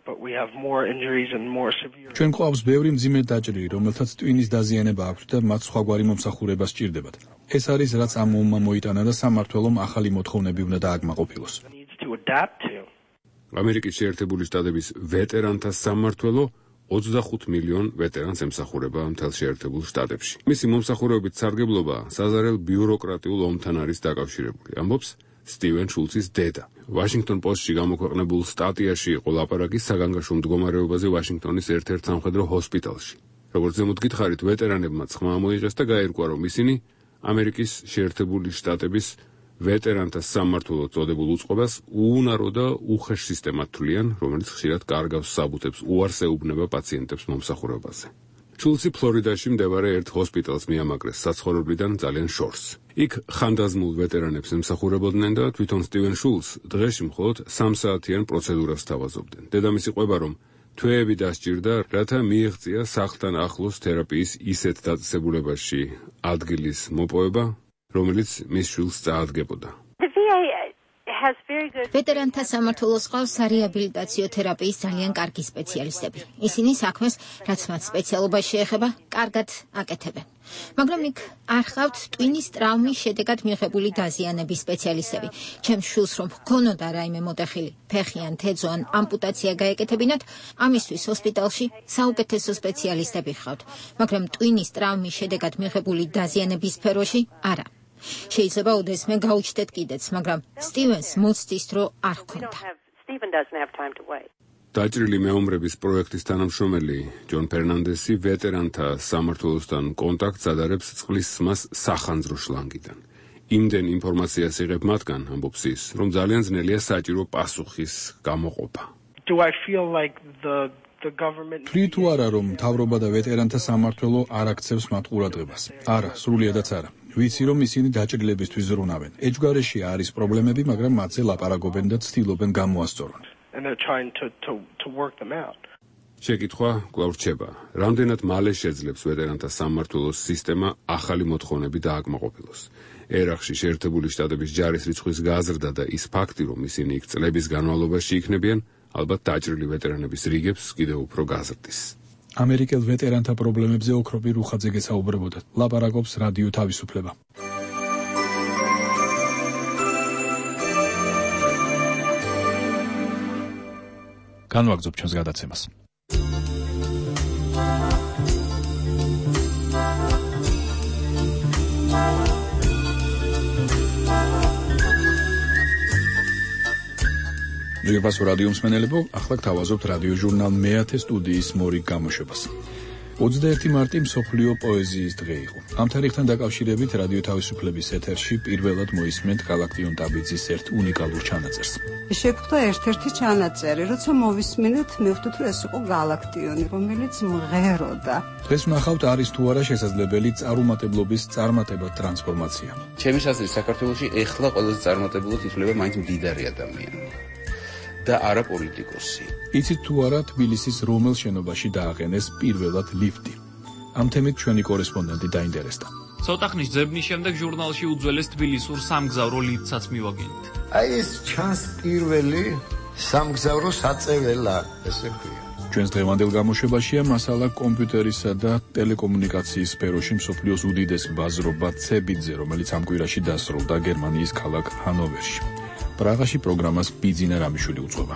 ჩვენ გვყავს ბევრი მძიმე დაჭრილი, რომელთაც ტვინის დაზიანება აქვთ და მათ სხვაგვარი მომსახურება სჭირდებათ. ეს არის, რაც ამ ომმა მოიტანა და სამმართველომ ახალი მოთხოვნები უნდა დააკმაყოფილოს. ამერიკის შეერთებული შტატების ვეტერანთა სამმართველო 25 მილიონ ვეტერანს ემსახურება მთელ შეერთებულ შტატებში. მისი მომსახურებით სარგებლობა საზარელ ბიუროკრატიულ ომთან არის დაკავშირებული, ამბობს სტივენ შულცის დედა. ვაშინგტონ პოსტში გამოქვეყნებულ სტატიაში იყო ლაპარაკი საგანგაშო მდგომარეობაზე ვაშინგტონის ერთ-ერთ სამხედრო ჰოსპიტალში. როგორც ზემოთ გითხარით, ვეტერანებმა ცხმა მოიღეს და გაირკვა, რომ ისინი ამერიკის შეერთებული შტატების ვეტერანთა სამმართველოდ წოდებულ უწყებას უუნარო და უხეშ სისტემად თვლიან, რომელიც ხშირად კარგავს საბუთებს უარს ეუბნება პაციენტებს მომსახურებაზე. შულცი ფლორიდაში მდებარე ერთ ჰოსპიტალს მიამაგრეს საცხოვრებლიდან ძალიან შორს. იქ ხანდაზმულ ვეტერანებს ემსახურებოდნენ და თვითონ სტივენ შულცს დღეში მხოლოდ 3 საათიან პროცედურას თავაზობდნენ. დედამისი ყვება, რომ თვეები დასჭირდა, რათა მიიღწია სახლთან ახლოს თერაპიის ისეთ დაწესებულებაში ადგილის მოპოვება, რომელიც მის შვილს წაადგებოდა. ვეტერანთა სამმართველოს ყავს სარეაბილიტაციო თერაპიის ძალიან კარგი სპეციალისტები. ისინი საქმეს, რაც მათ სპეციალობას შეეხება, კარგად აკეთებენ. მაგრამ იქ არ ხავთ ტვინის ტრავმის შედეგად მიღებული დაზიანების სპეციალისტები. ჩემს შვილს რომ ჰქონოდა რაიმე მოტეხილი ფეხი ან თეძო ან ამპუტაცია გაეკეთებინათ, ამისთვის ჰოსპიტალში საუკეთესო სპეციალისტები ხავთ, მაგრამ ტვინის ტრავმის შედეგად მიღებული დაზიანების სფეროში არა. შეიძლება ოდესმე გაუჩნდეთ კიდეც, მაგრამ სტივენს მოცდის დრო არ ჰქონდა. დაჭრილი მეომრების პროექტის თანამშრომელი ჯონ ფერნანდესი ვეტერანთა სამმართველოსთან კონტაქტს ადარებს წყლის სმას სახანძრო შლანგიდან. იმდენ ინფორმაციას იღებ მათგან, ამბობს ის, რომ ძალიან ძნელია საჭირო პასუხის გამოყოფა. თვლი თუ არა, რომ მთავრობა და ვეტერანთა სამმართველო არ აქცევს მათ ყურადღებას? არა, სრულიადაც არა. ვიცი, რომ ისინი დაჭრილებისთვის ზრუნავენ. ეჯგარეში არის პრობლემები, მაგრამ მათზე ლაპარაკობენ და ცდილობენ გამოასწორონ. შეკითხვა კვლავ რჩება, რამდენად მალე შეძლებს ვეტერანთა სამმართველოს სისტემა ახალი მოთხოვნები დააკმაყოფილოს. ერაყში შეერთებული შტატების ჯარის რიცხვის გაზრდა და ის ფაქტი, რომ ისინი იქ წლების განმავლობაში იქნებიან, ალბათ დაჭრილი ვეტერანების რიგებს კიდევ უფრო გაზრდის. ამერიკელ ვეტერანთა პრობლემებზე ოქროპი რუხაძე გესაუბრებოდა. ლაპარაკობს რადიო თავისუფლება. განვაგრძობ ჩვენს გადაცემას. ძვირფასო რადიო მსმენელებო, ახლა გთავაზობთ რადიო ჟურნალ მეათე სტუდიის მორიგ გამოშვებას. 21 მარტი მსოფლიო პოეზიის დღე იყო. ამ თარიღთან დაკავშირებით რადიო თავისუფლების ეთერში პირველად მოისმენთ გალაქტიონ ტაბიძის ერთ უნიკალურ ჩანაწერს. შეგვხვდა ერთ-ერთი ჩანაწერი, როცა მოვისმინეთ, მივხვდით, რომ ეს იყო გალაქტიონი, რომელიც მღეროდა. დღეს ვნახავთ, არის თუ არა შესაძლებელი წარუმატებლობის წარმატებად ტრანსფორმაცია. ჩემი აზრით, საქართველოში ეხლა ყველაზე წარმატებულად ითვლება მაინც მდიდარი ადამიანი. და არა პოლიტიკოსი. იცით თუ არა თბილისის რომელ შენობაში დააყენეს პირველად ლიფტი? ამ თემით ჩვენი კორესპონდენტი დაინტერესდა. ცოტა ხნის ძებნის შემდეგ ჟურნალში უძველეს თბილისურ სამგზავრო ლიფტსაც მივაგინეთ. აი ეს ჩანს პირველი სამგზავრო საწეველა, ესე ქვია. ჩვენს დღევანდელ გამოშვებაშია მასალა კომპიუტერისა და ტელეკომუნიკაციის სფეროში მსოფლიოს უდიდეს ბაზრობა ცებიძე, რომელიც ამ კვირაში დასრულდა გერმანიის ქალაქ ჰანოვერში. პრაღაში პროგრამას ბიძინა რამიშვილი უძღვება.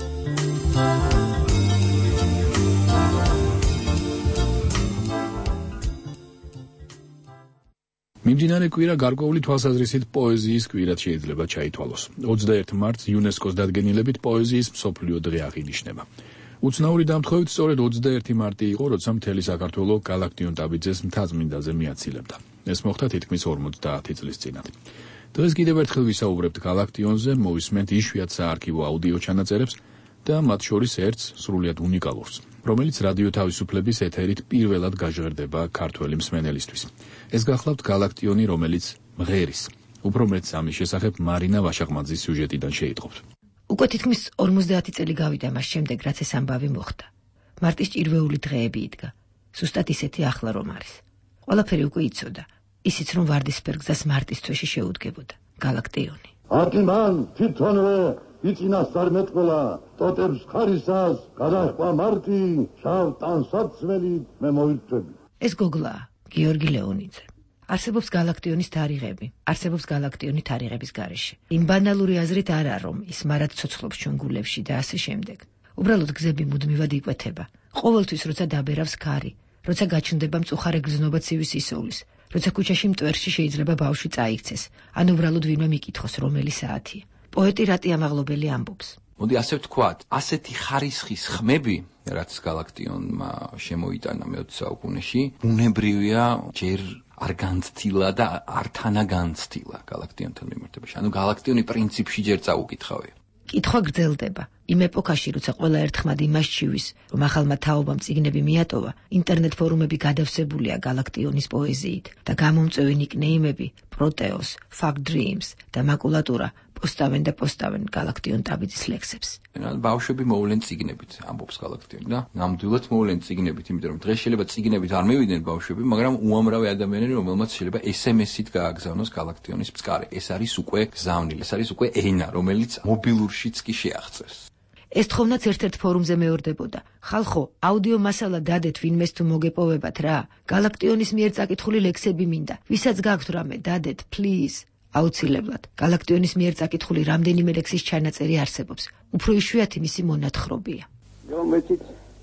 მიმდინარე კვირა გარკვეული თვალსაზრისით პოეზიის კვირად შეიძლება ჩაითვალოს. 21 მარტს იუნესკოს დადგენილებით პოეზიის მსოფლიო დღე აღინიშნება. უცნაური დამთხოვით სწორედ 21 მარტი იყო, როცა მთელი საქართველო გალაქტიონ ტაბიძეს მთაწმინდაზე მიაცილებდა. ეს მოხდა თითქმის 50 წლის წინათ. დღეს კიდევ ერთხელ ვისაუბრებთ გალაქტიონზე, მოვისმენთ იშვიათ საარქივო აუდიო ჩანაწერებს და მათ შორის ერთს სრულიად უნიკალურს, რომელიც რადიო თავისუფლების ეთერით პირველად გაჟღერდება ქართველი მსმენელისთვის. ეს გახლავთ გალაქტიონი, რომელიც მღერის. უფრო მეტს ამის შესახებ მარინა ვაშაყმაძის სიუჟეტიდან შეიტყობთ. უკვე თითქმის 50 წელი გავიდა მას შემდეგ, რაც ეს ამბავი მოხდა. მარტის ჭირვეული დღეები იდგა. ზუსტად ისეთი ახლა რომ არის. ყველაფერი უკვე იცოდა. ისიც რომ ვარდისფერ გზას მარტის თვეში შეუდგებოდა. გალაქტიონი. აკი მან თვითონვე იწინასწარ მეტყოლა, ტოტებს ხარისას, გადაჰყვა მარტი, შავ ტანსაცმელი მე მოვირთვები. ეს გოგლაა, გიორგი ლეონიძე. არსებობს galaktionis თარიღები, არსებობს galaktioni თარიღების გარეშე. იმ ბანალური აზრით არა, რომ ის მარად ცოცხლობს ჩვენ გულებში და ასე შემდეგ. უბრალოდ გზები მუდმივად იკვეთება. ყოველთვის როცა დაბერავს ქარი, როცა გაჩნდება მწუხარე გზნობა ცივის ისოვლის, როცა ქუჩაში მტვერში შეიძლება ბავშვი წაიქცეს, ან უბრალოდ ვინმე მიკითხოს რომელი საათია. პოეტი რატი ამაღლობელი ამბობს. მოდი ასე ვთქვათ, ასეთი ხარისხის ხმები, რაც galaktionმა შემოიტანა მე-20 საუკუნეში, ბუნებრივია ჯერ არ განცდილა და არ თანაგანცდილა galaktionთან მიმართებაში. ანუ galaktioni პრინციპში ჯერ წაუკითხავია. კითხვა გრძელდება. იმ ეპოქაში, როცა ყველა ერთხმად იმას ჩივის, რომ ახალმა თაობამ წიგნები მიატოვა, ინტერნეტ ფორუმები გადავსებულია galaktionis პოეზიით და გამომწვევი ნიკნეიმები პროტეოს, fuck dreams და მაკულატურა პოსტავენ galaktion ტაბიძის ლექსებს. ბავშვები მოვლენ წიგნებით, ამბობს galaktion და ნამდვილად მოვლენ წიგნებით, იმიტომ რომ დღეს შეიძლება წიგნებით არ მივიდნენ ბავშვები, მაგრამ უამრავი ადამიანები, რომელმაც შეიძლება SMS-ით გააგზავნოს galaktionis მწყარე. ეს არის უკვე გზავნილი, ეს არის უკვე ენა, რომელიც მობილურშიც კი შეაღწევს. ეს თხოვნაც ერთ-ერთ ფორუმზე მეორდებოდა. ხალხო, აუდიო მასალა დადეთ ვინმეს თუ მოგეპოვებათ რა. galaktionis მიერ წაკითხული ლექსები მინდა. ვისაც გაქვთ რამე, დადეთ, please. აუცილებლად. galaktionis მიერ წაკითხული რამდენიმე ლექსის ჩანაწერი არსებობს. უფრო იშვიათი მისი მონათხრობია. გომეთით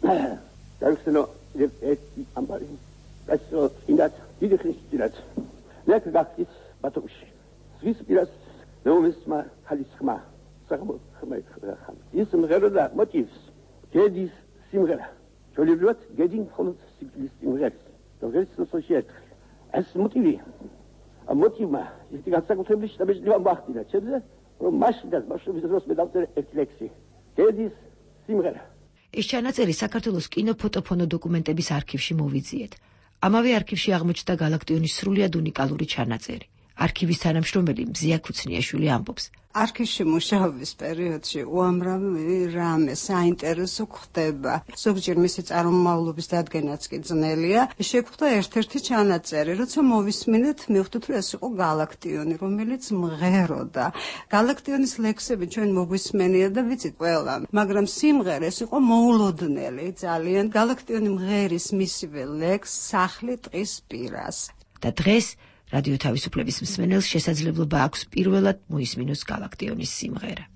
დაიხსენო ეს ამბარი. გასო ინდათ დიდი ხრისტინაც. ლეკ გახის ბათუმში. სვის პირას ნომისმა ხალის ხმა. საღმო ხმა ხამ. ის მღერა და მოტივს. გედის სიმღერა. ჯოლიბლოთ გედინ ხოლმე სიმღერა. დოგერს სოციეთ. ეს მოტივი მოტივმა ის განსაკუთრებული შტაბეჭდილება მოახდინა ჩემზე, რომ მაშინაც ბავშვობის დროს მე დავწერე ერთი ლექსი. გედის სიმღერა. ეს ჩანაწერი საქართველოს კინოფოტოფონო დოკუმენტების არქივში მოვიძიეთ. ამავე არქივში აღმოჩნდა galaktionis სრულიად უნიკალური ჩანაწერი. არქივის თანამშრომელი მზია ქუცნიაშვილი ამბობს. არქივში მუშაობის პერიოდში უამრავი რამე საინტერესო ხდება. ზოგჯერ მისი წარმომავლობის დადგენაც კი ძნელია. შეგვხვდა ერთ-ერთი ჩანაწერი, როცა მოვისმინეთ, მივხვდით, რომ ეს იყო galaktioni, რომელიც მღეროდა. galaktionis ლექსები ჩვენ მოგვისმენია და ვიცით ყველა, მაგრამ სიმღერა ეს იყო მოულოდნელი ძალიან. galaktioni მღერის მისივე ლექს სახლი ტყის პირას. და დღეს რადიო თავისუფლების მსმენელს შესაძლებლობა აქვს პირველად მოისმინოს galaktionis სიმღერა.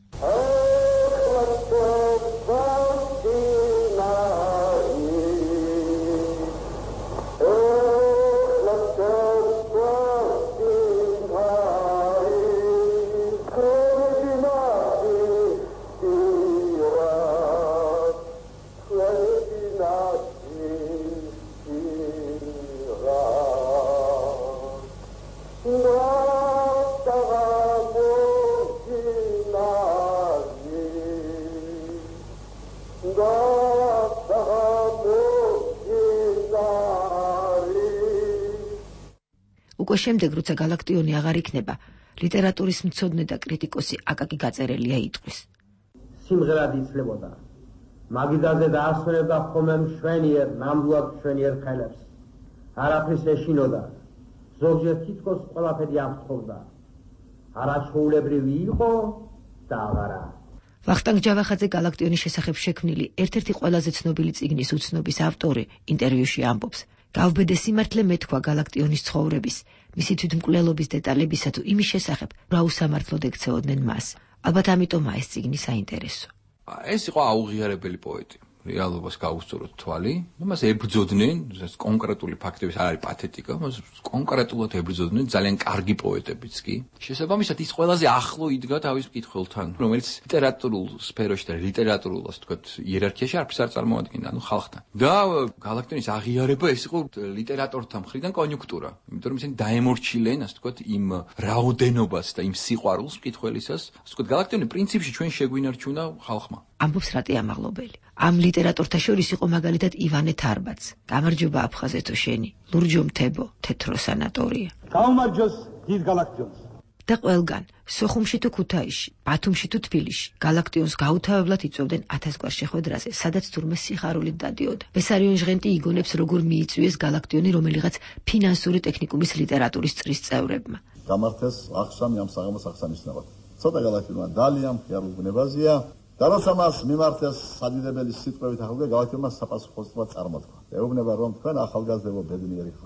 უკვე შემდეგ, როცა galaktioni აღარ იქნება, ლიტერატურის მცოდნე და კრიტიკოსი აკაკი გაწერელია იტყვის. სიმღერად იცლებოდა. მაგიდაზე დაასვენებდა ხოლმე მშვენიერ, ნამდვილად მშვენიერ ხელებს. არაფრის ეშინოდა. ზოგჯერ თითქოს ყველაფერი ამთხოვდა. არაჩვეულებრივი იყო და აღარა. ვახტანგ ჯავახაძე galaktionis შესახებ შექმნილი ერთ-ერთი ყველაზე ცნობილი წიგნის უცნობის ავტორი ინტერვიუში ამბობს. გავბედე სიმართლე მეთქვა galaktionis ცხოვრების, მისი თვითმკვლელობის დეტალებისა თუ იმის შესახებ, რა უსამართლოდ ექცეოდნენ მას. ალბათ ამიტომაა ეს წიგნი საინტერესო. ეს იყო აუღიარებელი პოეტი. რეალობას გაუსწოროთ თვალი, მას ებრძოდნენ, კონკრეტული ფაქტების არ არის პათეტიკა, მას კონკრეტულად ებრძოდნენ ძალიან კარგი პოეტებიც კი. შესაბამისად ის ყველაზე ახლო იდგა თავის მკითხველთან, რომელიც ლიტერატურულ სფეროში და ლიტერატურულ, ასე ვთქვათ, იერარქიაში არაფერს არ წარმოადგენდა, ანუ ხალხთან. და galaktionis აღიარება ეს იყო ლიტერატორთა მხრიდან კონიუნქტურა, იმიტომ რომ ისინი დაემორჩილენ, ასე ვთქვათ, იმ რაოდენობას და იმ სიყვარულს მკითხველისას, ასე ვთქვათ, galaktioni პრინციპში ჩვენ შეგვინარჩუნა ხალხმა. ამბობს რატი ამაღლობელი. ამ ლიტერატორთა შორის იყო მაგალითად ივანე თარბაც. გამარჯობა აფხაზეთო შენი, ლურჯო მთებო, თეთრო სანატორია. გამარჯოს დიდ galaktionis. და ყველგან, სოხუმში თუ ქუთაისში, ბათუმში თუ თბილისში, galaktionis გაუთავებლად იწვევდნენ 1000 გვარ შეხვედრაზე, სადაც თურმე სიხარულით დადიოდა. ბესარიონ ჟღენტი იგონებს, როგორ მიიწვიეს galaktioni რომელიღაც ფინანსური ტექნიკუმის ლიტერატურის წრის წევრებმა. გამართეს ახსამი ამ საღამოს აღსანიშნავად. ცოტა galaktionმა დალია მხიარულ ბუნებაზეა. და როცა მას მიმართეს სადიდებელი სიტყვებით ახალგაზრდა galaktionმა საპასუხოსწორად წარმოთქვა. ეუბნება რომ თქვენ ახალგაზრდებო ბედნიერი ხართ.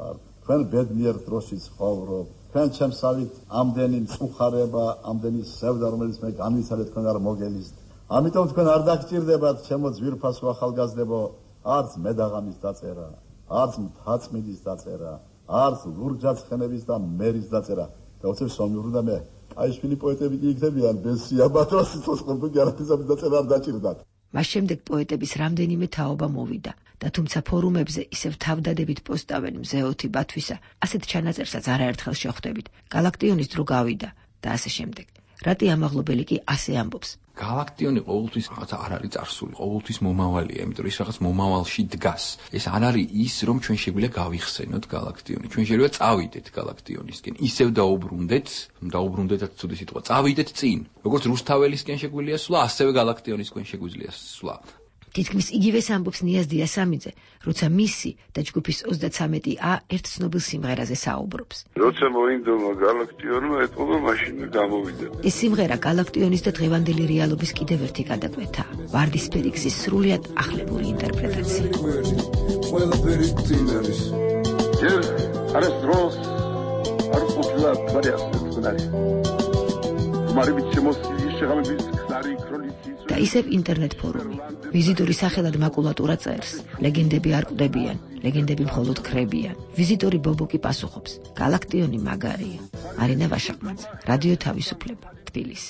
თქვენ ბედნიერ დროში ცხოვრობ. თქვენ ჩემსავით ამდენი მწუხარება, ამდენი სევდა, რომელიც მე განვიცადე თქვენ არ მოგელიზთ. ამიტომ თქვენ არ დაგჭირდებათ ჩემო ძვირფასო ახალგაზრდებო, არც მედაღამის დაწერა, არც მთაწმინდის დაწერა, არც ლურჯაცხენების და მერის დაწერა. და უცებ სომიური და მე აიშვილი პოეტები კი იქნებიან ბესია ბატროსის ყურბი არაფერს დაწერა არ დაჭირდათ. მას შემდეგ პოეტების რამდენიმე თაობა მოვიდა და თუმცა ფორუმებზე ისევ თავდადებით პოსტავენ მზეოთი ბათვისა, ასეთ ჩანაწერსაც არაერთხელ შეხვდებით. გალაქტიონის დრო გავიდა და ასე შემდეგ. რატი ამაღლობელი კი ასე ამბობს. გალაქტიონი ყოველთვის რაღაცა არ არის წარსული, ყოველთვის მომავალია, იმიტომ რომ ის რაღაც მომავალში დგას. ეს არ არის ის, რომ ჩვენ შეგვიძლია გავიხსენოთ გალაქტიონი. ჩვენ შეიძლება წავიდეთ გალაქტიონისკენ, ისევ დაუბრუნდეთაც ცუდი სიტყვა, წავიდეთ წინ. როგორც რუსთაველისკენ შეგვიძლია სვლა, ასევე გალაქტიონისკენ შეგვიძლია სვლა. თითქმის იგივეს ამბობს ნიაზ დიასამიძე, როცა მისი და ჯგუფის 33A ერთ ცნობილ სიმღერაზე საუბრობს. როცა მოინდომა გალაქტიონმა, ეტყობა მაშინ გამოვიდა. ეს სიმღერა გალაქტიონის და დღევანდელი რეალობის კიდევ ერთი გადაკვეთაა. ვარდისფერი გზის სრულიად ახლებური ინტერპრეტაცია. ყველაფერი წინ არის. ჯერ არასდროს არ ყოფილა ვარიაცია თუნარი. მარიბით შემოსილი შეღამების გზარი ქრონიკის და ისევ ინტერნეტ ფორუმი. ვიზიტორი სახელად მაკულატურა წერს. ლეგენდები არ კვდებიან, ლეგენდები მხოლოდ ქრებიან. ვიზიტორი ბობოკი პასუხობს. გალაქტიონი მაგარია. მარინა ვაშაკმაძე, რადიო თავისუფლება, თბილისი.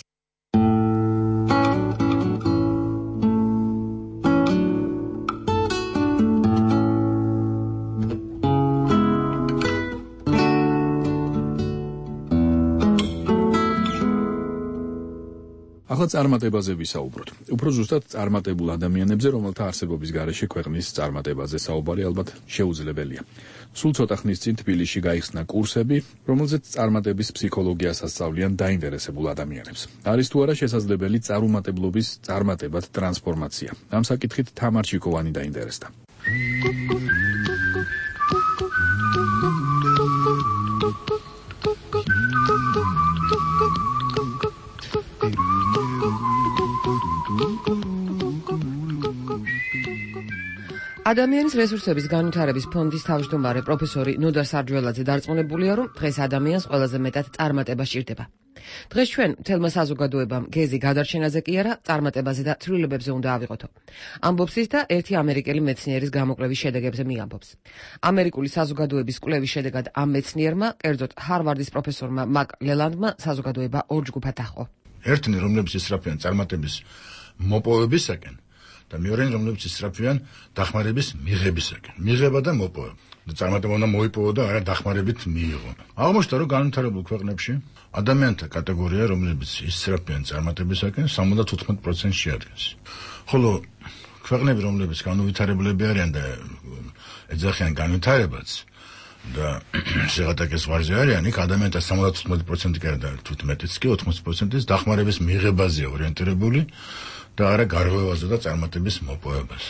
ახლა წარმატებაზე ვისაუბროთ. უფრო ზუსტად წარმატებულ ადამიანებზე, რომელთა არსებობის გარეშე ქვეყნის წარმატებაზე საუბარი ალბათ შეუძლებელია. სულ ცოტა ხნის წინ თბილისში გაიხსნა კურსები, რომელზეც წარმატების ფსიქოლოგიას ასწავლიან დაინტერესებულ ადამიანებს. არის თუ არა შესაძლებელი წარუმატებლობის წარმატებად ტრანსფორმაცია? ამ საკითხით თამარ ჩიკოვანი დაინტერესდა. ადამიანის რესურსების განვითარების ფონდის თავმჯდომარე პროფესორი ნოდარ სარჯველაძე დარწმუნებულია, რომ დღეს ადამიანს ყველაზე მეტად წარმატება სჭირდება. დღეს ჩვენ მთელმა საზოგადოებამ გეზი გადარჩენაზე კი არა, წარმატებაზე და ცვლილებებზე უნდა ავიღოთო. ამბობს ის და ერთი ამერიკელი მეცნიერის გამოკვლევის შედეგებზე მიამბობს. ამერიკული საზოგადოების კვლევის შედეგად ამ მეცნიერმა, კერძოდ ჰარვარდის პროფესორმა მაკ ლელანდმა საზოგადოება ორ ჯგუფად აყო. ერთნი, რომლებიც ისწრაფიან წარმატების მოპოვებისაკენ და მეორენი, რომლებიც ისწრაფიან დახმარების მიღებისაკენ. მიღება და მოპოვება. და წარმატება უნდა მოიპოვო და არა დახმარებით მიიღო. აღმოჩნდა, რომ განვითარებულ ქვეყნებში ადამიანთა კატეგორია, რომლებიც ისწრაფიან წარმატებისაკენ, 75% შეადგენს. ხოლო ქვეყნები, რომლებიც განვითარებულები არიან და ეძახიან განვითარებაც და შეღატაკეს ვარზე არიან, იქ ადამიანთა 75% კი არა და თვით მეტიც კი 80% დახმარების მიღებაზე ორიენტირებული და არა გარღვევაზე და წარმატების მოპოვებაზე.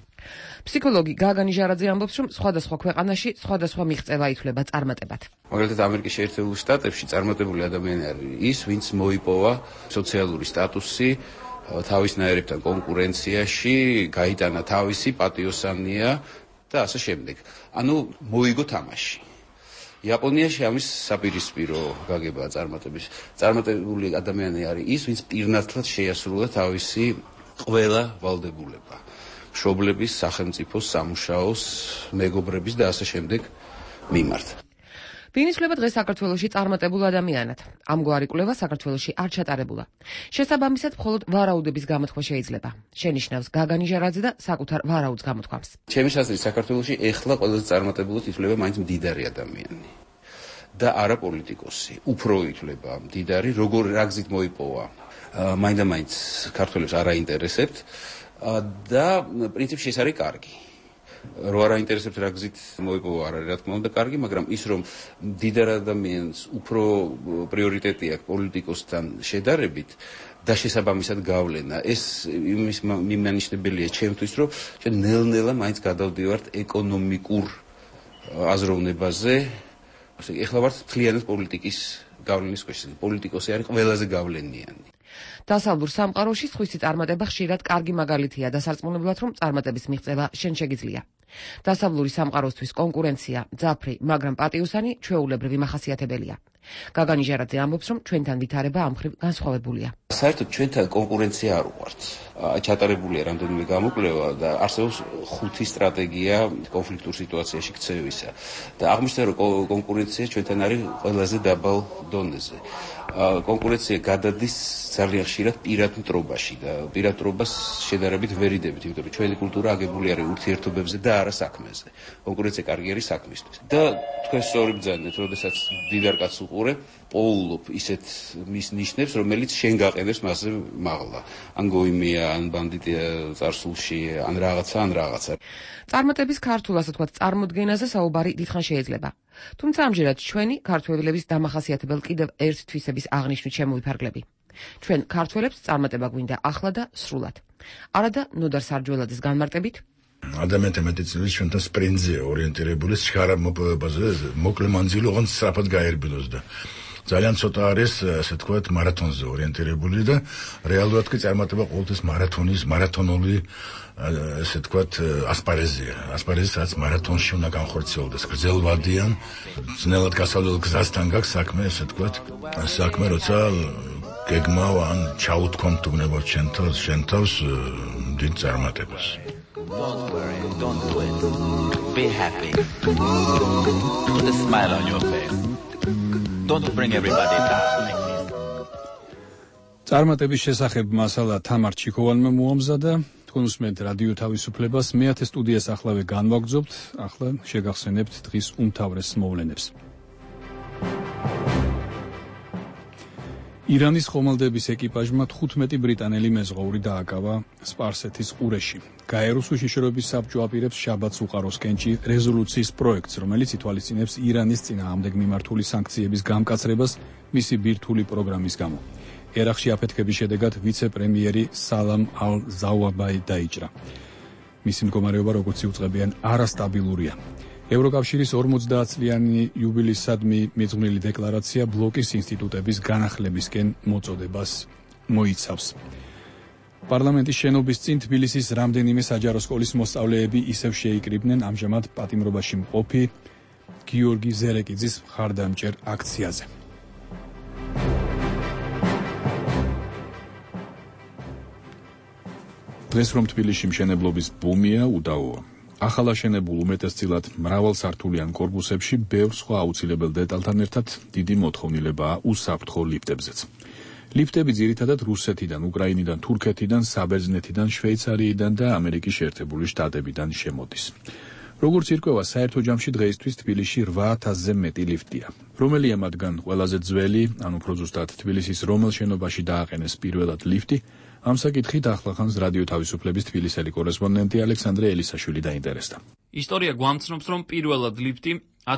ფსიქოლოგი გაგა ნიჟარაძე ამბობს, რომ სხვადასხვა ქვეყანაში სხვადასხვა მიღწევა ითვლება წარმატებად. მაგალითად, ამერიკის შეერთებულ შტატებში წარმატებული ადამიანი არის ის, ვინც მოიპოვა სოციალური სტატუსი თავისნაირებთან კონკურენციაში, გაიტანა თავისი პატიოსანია და ასე შემდეგ. ანუ მოიგო თამაში. იაპონიაში ამის საპირისპირო გაგებაა წარმატების. წარმატებული ადამიანი არის ის, ვინც პირნათლად შეასრულა თავისი ყველა ვალდებულება. მშობლების, სახელმწიფოს, სამუშაოს, მეგობრების და ასე შემდეგ მიმართ. ვინ ითვლება დღეს საქართველოში წარმატებულ ადამიანად? ამგვარი კვლევა საქართველოში არ ჩატარებულა. შესაბამისად, მხოლოდ ვარაუდების გამოთქვა შეიძლება. შენიშნავს გაგა ნიჟარაძე და საკუთარ ვარაუდს გამოთქვამს. ჩემი აზრით, საქართველოში ეხლა ყველაზე წარმატებულად ითვლება მაინც მდიდარი ადამიანი და არა პოლიტიკოსი. უფრო ითვლება მდიდარი, როგორ რა გზით მოიპოვა. მაინდა-მაინც ქართველებს არ აინტერესებთ და პრინციპში ეს არის კარგი. რო არ აინტერესებთ რა გზით მოიპოვა, არ არის რა თქმა უნდა კარგი, მაგრამ ის რომ მდიდარ ადამიანს უფრო პრიორიტეტი აქვს პოლიტიკოსთან შედარებით და შესაბამისად გავლენა, ეს იმის მიმანიშნებელია ჩემთვის, რომ ჩვენ ნელ-ნელა მაინც გადავდივართ ეკონომიკურ აზროვნებაზე. ეხლა ვართ მთლიანად პოლიტიკის გავლენის ქვეშ. პოლიტიკოსი არის ყველაზე გავლენიანი. დასავლურ სამყაროში სხვისი წარმატება ხშირად კარგი მაგალითია და სარწმუნებლად, რომ წარმატების მიღწევა შენ შეგიძლია. დასავლური სამყაროსთვის კონკურენცია ძაფრი, მაგრამ პატიოსანი ჩვეულებრივი მახასიათებელია. გაგანი ჟარაძე ამბობს, რომ ჩვენთან ვითარება ამ მხრივ განსხვავებულია. საერთოდ ჩვენთან კონკურენცია არ უყვართ. ჩატარებულია რამდენიმე გამოკვლევა და არსებობს 5 სტრატეგია კონფლიქტურ სიტუაციაში ქცევისა. და აღმოჩნდა, რომ კონკურენცია ჩვენთან არის ყველაზე დაბალ დონეზე. კონკურენცია გადადის ძალიან ხშირად პირად მტრობაში და პირად მტრობას შედარებით ვერ იდებით, იმიტომ რომ ჩვენი კულტურა აგებული არის ურთიერთობებზე და არა საქმეზე. კონკურენცია კარგი არის საქმისთვის. და თქვენ სწორი ბრძანეთ, როდესაც დიდარ კაცს უყურებ, პოულობ ისეთ მის ნიშნებს, რომელიც შენ გაყენებს მასზე მაღლა. ან გოიმია, ან ბანდიტია წარსულში, ან რაღაცა. წარმატების ქართულ, ასე ვთქვათ, წარმოდგენაზე საუბარი დიდხანს შეიძლება. თუმცა ამჯერად ჩვენი ქართველების დამახასიათებელ კიდევ ერთ თვისების აღნიშვნით შემოვიფარგლები. ჩვენ ქართველებს წარმატება გვინდა ახლა და სრულად. არადა ნოდარ სარჯველაძის განმარტებით ადამიანთა მეტწილად ჩვენთან სპრინტზე ორიენტირებული შხარა მოპოვებაზე მოკლე მანძილი ოღონდ სწრაფად გაერბილოს და ძალიან ცოტა არის ასე ვთქვათ მარათონზე ორიენტირებული და რეალურად კი წარმატება ყოველთვის მარათონული ასე ვთქვათ ასპარეზია. ასპარეზი რაც მარათონში უნდა განხორციელდეს გრძელვადიან, ძნელად გასავლელ გზასთან გაქვს საქმე, ასე ვთქვათ, საქმე როცა გეგმავ ან ჩაუთქვამ თუნებად შენ თავს დიდ წარმატებას. Don't worry, don't do it. Be happy. Put a smile on your face. Don't bring everybody down like this. წარმატების შესახებ მასალა თამარ ჩიქოვანმა მოამზადა. თქვენ უსმენთ რადიო თავისუფლებას. მეათე სტუდიას ახლავე განვაგრძობთ. ახლა შეგახსენებთ დღის უმთავრეს მოვლენებს. ირანის ხომალდების ეკიპაჟმა 15 ბრიტანელი მეზღვაური დააკავა სპარსეთის ყურეში. გაეროს უშიშროების საბჭო აპირებს შაბათს უყაროს კენჭი რეზოლუციის პროექტს, რომელიც ითვალისწინებს ირანის წინააღმდეგ მიმართული სანქციების გამკაცრებას მისი ბირთვული პროგრამის გამო. ერაყში აფეთქების შედეგად ვიცე-პრემიერი სალამ ალ-ზავაბაი დაიჭრა. მისი მდგომარეობა, როგორც იუწყებიან, არასტაბილურია. ევროკავშირის 50 წლიანი იუბილეისადმი მიძღვნილი დეკლარაცია ბლოკის ინსტიტუტების განახლებისკენ მოწოდებას მოიცავს. პარლამენტის შენობის წინ თბილისის რამდენიმე საჯარო სკოლის მოსწავლეები ისევ შეიკრიბნენ ამჟამად პატიმრობაში მყოფი გიორგი ზერეკიძის მხარდამჭერ აქციაზე. დღეს რომ თბილისში მშენებლობის ბუმია უდავოა. ახალაშენებულ უმეტესწილად მრავალსართულიან კორპუსებში ბევრ სხვა აუცილებელ დეტალთან ერთად დიდი მოთხოვნილებაა უსაფრთხო ლიფტებზეც. ლიფტები ძირითადად რუსეთიდან, უკრაინიდან, თურქეთიდან, საბერძნეთიდან, შვეიცარიიდან და ამერიკის შეერთებული შტატებიდან შემოდის. როგორც ირკვევა, საერთო ჯამში დღეისთვის თბილისში 8000-ზე მეტი ლიფტია. რომელია მათგან ყველაზე ძველი, ან უფრო ზუსტად თბილისის რომელ შენობაში დააყენეს პირველად ლიფტი? ამ საკითხით ახლახანს რადიო თავისუფლების თბილისელი კორესპონდენტი ალექსანდრე ელისაშვილი დაინტერესდა. ისტორია გვამცნობს, რომ პირველად ლიფტი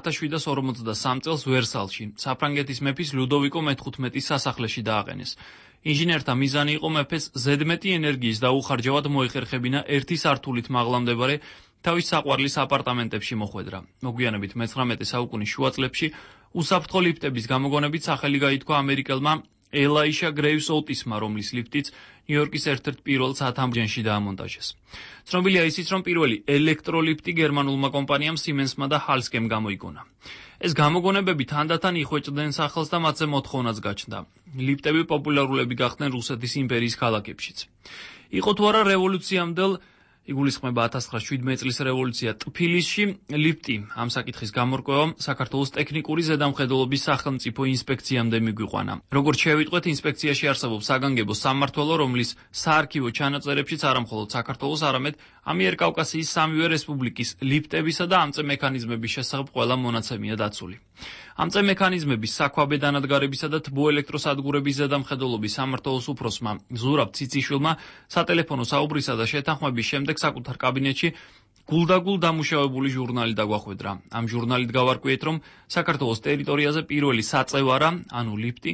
1753 წელს ვერსალში, საფრანგეთის მეფის ლუდოვიკო მე-15-ის სასახლეში დააყენეს. ინჟინერთა მიზანი იყო მეფეს ზედმეტი ენერგიის დაუხარჯავად მოეხერხებინა ერთი სართულით მაღლა მდებარე თავის საყვარლის აპარტამენტებში მოხვედრა. მოგვიანებით მე-19 საუკუნის შუა წლებში უსაფრთხო ლიფტების გამოგონებით სახელი გაითქვა ამერიკელმა ელაიშა გრეივს ოტისმა, რომლის ლიფტიც ნიუ-იორკის ერთ-ერთ პირველ საათამბჯენში დაამონტაჟეს. ცნობილია ისიც, რომ პირველი ელექტროლიფტი გერმანულმა კომპანიამ Siemens-მა და Halske-მ გამოიგონა. ეს გამოგონებები თანდათან იხვეჭდნენ სახელს და მათზე მოთხოვნაც გაჩნდა. ლიფტები პოპულარულები გახდნენ რუსეთის იმპერიის ქალაქებშიც. იყო თუ არა რევოლუციამდელ იგულისხმება 1917 წლის რევოლუცია ტფილისში, ლიფტი ამ საკითხის გამორკვევამ საქართველოს ტექნიკური ზედამხედველობის სახელმწიფო ინსპექციამდე მიგვიყვანა. როგორც შევიტყვეთ, ინსპექციაში არსებობს საგანგებო სამმართველო, რომლის საარქივო ჩანაწერებშიც არამხოლოდ საქართველოს, არამედ ამიერკავკასიის სამივე რესპუბლიკის ლიფტებისა და ამწე მექანიზმების შესახებ ყველა მონაცემია დაცული. ამწე მექანიზმების საქვაბე დანადგარებისა და თბოელექტროსადგურების ზედამხედველობის სამმართველოს უფროსმა ზურაბ ციციშვილმა სატელეფონო საუბრისა და შეთანხმების შემდეგ საკუთარ კაბინეტში გულდაგულ დამუშავებული ჟურნალი დაგვახვედრა. ამ ჟურნალით გავარკვიეთ, რომ საქართველოს ტერიტორიაზე პირველი საწევარა, ანუ ლიფტი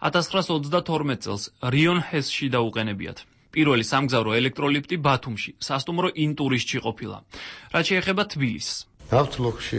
1922 წელს რიონ ჰესში დაუყენებიათ. პირველი სამგზავრო ელექტროლიფტი ბათუმში, სასტუმრო ინტურისტში ყოფილა. რაც შეეხება თბილისს. ნავთლუხში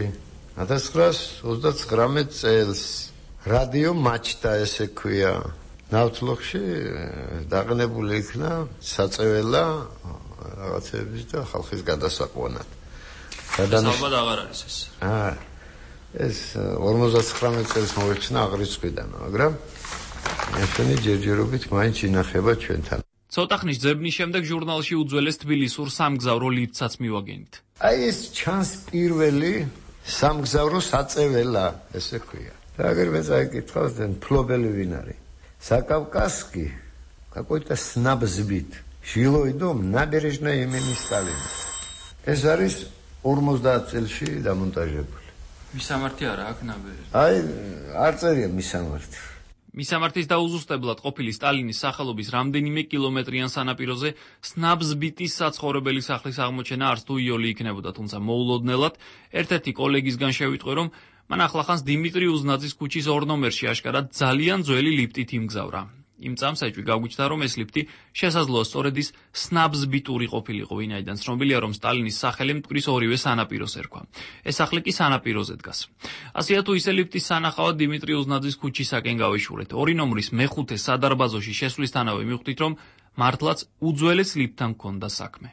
1939 წელს რადიო მაჩტა ესე ქვია. ნავთლუხში დაყენებული იქნა საწეველა რაღაცების და ხალხის გადასაყვანად. ალბათ აღარ არის ეს. ეს 59 წელს მოიხსნა აღრიცხვიდან, მაგრამ ესენი ჯერჯერობით მაინც ინახება ჩვენთან. ცოტა ხნის ძებნის შემდეგ ჟურნალში უძველეს თბილისურ სამგზავრო ლიფტსაც მივაგენით. აი ეს ჩანს პირველი სამგზავრო საწეველა, ესე ქვია. და აგერ მე წაიკითხავს და ფლობელი ვინ არის? საკავკასკი, какой-то снабзбит. жилой дом, набережная имени Сталина. ეს არის 50 წელში დამონტაჟებული. მისამართი არა აქ ნაბერежная. აი, არ წერია მისამართი. მისამართის დაუზუსტებლად ყოფილი სტალინის სახელობის რამდენიმე კილომეტრიან სანაპიროზე სნაბზბიტის საცხოვრებელი სახლის აღმოჩენა არც თუ იოლი იქნებოდა, თუმცა მოულოდნელად ერთ-ერთი კოლეგისგან შევიტყვე, რომ მან ახლახანს დიმიტრი უზნაძის ქუჩის 2 ნომერში აშკარად ძალიან ძველი ლიფტით იმგზავრა. იმ წამს ეჭვი გაგვიჩნდა, რომ ეს ლიფტი შესაძლოა სწორედ ის სნაბზბიტური ყოფილიყო, ვინაიდან ცნობილია, რომ სტალინის სახელი მტკვრის ორივე სანაპიროს ერქვა. ეს სახლი კი სანაპიროზე დგას. ასეა თუ ისე ლიფტის სანახავად დიმიტრი უზნაძის ქუჩისაკენ გავიშურეთ. 2 ნომრის მეხუთე სადარბაზოში შესვლისთანავე მივხვდით, რომ მართლაც უძველეს ლიფტთან ჰქონდა საქმე.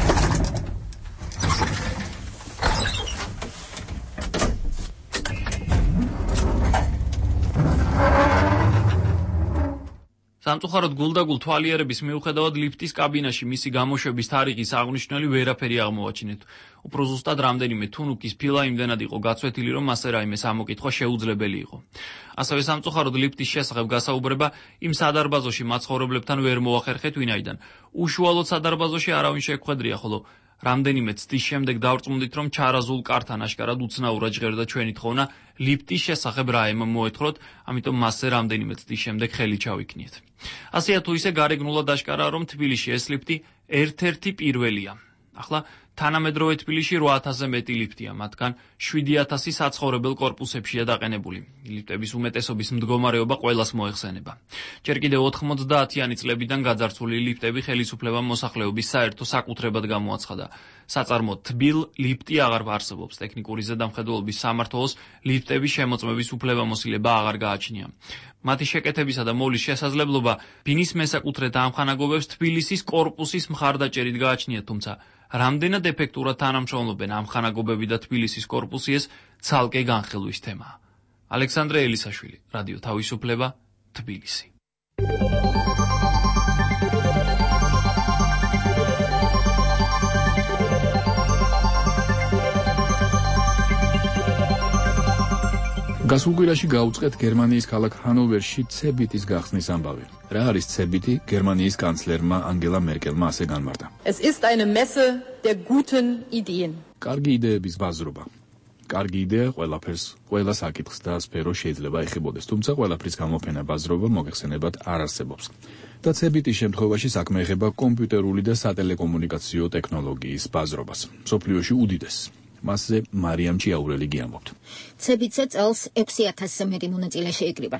სამწუხაროდ გულდაგულ თვალიერების მიუხედავად ლიფტის კაბინაში მისი გამოშვების თარიღის აღნიშნული ვერაფერი აღმოაჩინეთ. უფრო ზუსტად რამდენიმე თუნუქის ფილა იმდენად იყო გაცვეთილი, რომ მასე რაიმე სამოკითხვა შეუძლებელი იყო. ასევე სამწუხაროდ ლიფტის შესახებ გასაუბრება იმ სადარბაზოში მაცხოვრებლებთან ვერ მოახერხეთ, ვინაიდან უშუალოდ სადარბაზოში არავინ შეგვხედრია, ხოლო რამდენიმე ცდის შემდეგ დავწმუნდით, რომ ჩარაზულ კართან აშკარად უცნაურად ჟღერდა ჩვენი თხოვნა ლიფტის შესახებ რაიმე მოეთხროთ, ამიტომ მასზე რამდენიმე ცდის შემდეგ ხელი ჩავიქნიეთ. ასეა თუ ისე გარეგნულად აშკარაა, რომ თბილისში ეს ლიფტი ერთ-ერთი პირველია. ახლა თანამედროვე თბილისში 8000-ზე მეტი ლიფტია, მათგან 7000 საცხოვრებელ კორპუსებშია დაყენებული. ლიფტების უმეტესობის მდგომარეობა ყველას მოეხსენება. ჯერ კიდევ 90-იანი წლებიდან გაძარცვული ლიფტები ხელისუფლებამ მოსახლეობის საერთო საკუთრებად გამოაცხადა. საწარმო თბილ ლიფტი აღარ არსებობს. ტექნიკური ზედამხედველობის სამმართველოს ლიფტების შემოწმების უფლებამოსილება აღარ გააჩნია. მათი შეკეთებისა და მოვლის შესაძლებლობა ბინის მესაკუთრეთა ამხანაგობებს თბილისის კორპუსის მხარდაჭერით გააჩნია, თუმცა რამდენად ეფექტურად თანამშრომლობენ ამხანაგობები და თბილისის კორპუსი ეს ცალკე განხილვის თემაა. ალექსანდრე ელისაშვილი, რადიო თავისუფლება, თბილისი. გასულ კვირაში გაუწყეთ გერმანიის ქალაქ ჰანოვერში ცებიტის გახსნის ამბავი. რა არის ცებიტი? გერმანიის კანცლერმა ანგელა მერკელმა ასე განმარტა. Es ist eine Messe der guten Ideen. კარგი იდეების ბაზრობა. კარგი იდეა ყველაფერს, ყველა საკითხს და სფეროს შეიძლება ეხებოდეს, თუმცა ყველაფრის გამოფენა ბაზრობა მოგეხსენებათ არ არსებობს. და ცებიტის შემთხვევაში საქმე ეხება კომპიუტერული და სატელეკომუნიკაციო ტექნოლოგიის ბაზრობას. მსოფლიოში უდიდეს. მასზე მარიამ ჭიაურელი გიამბობთ. ცებიტზე წელს 6000-ზე მეტი მონაწილე შეიკრიბა.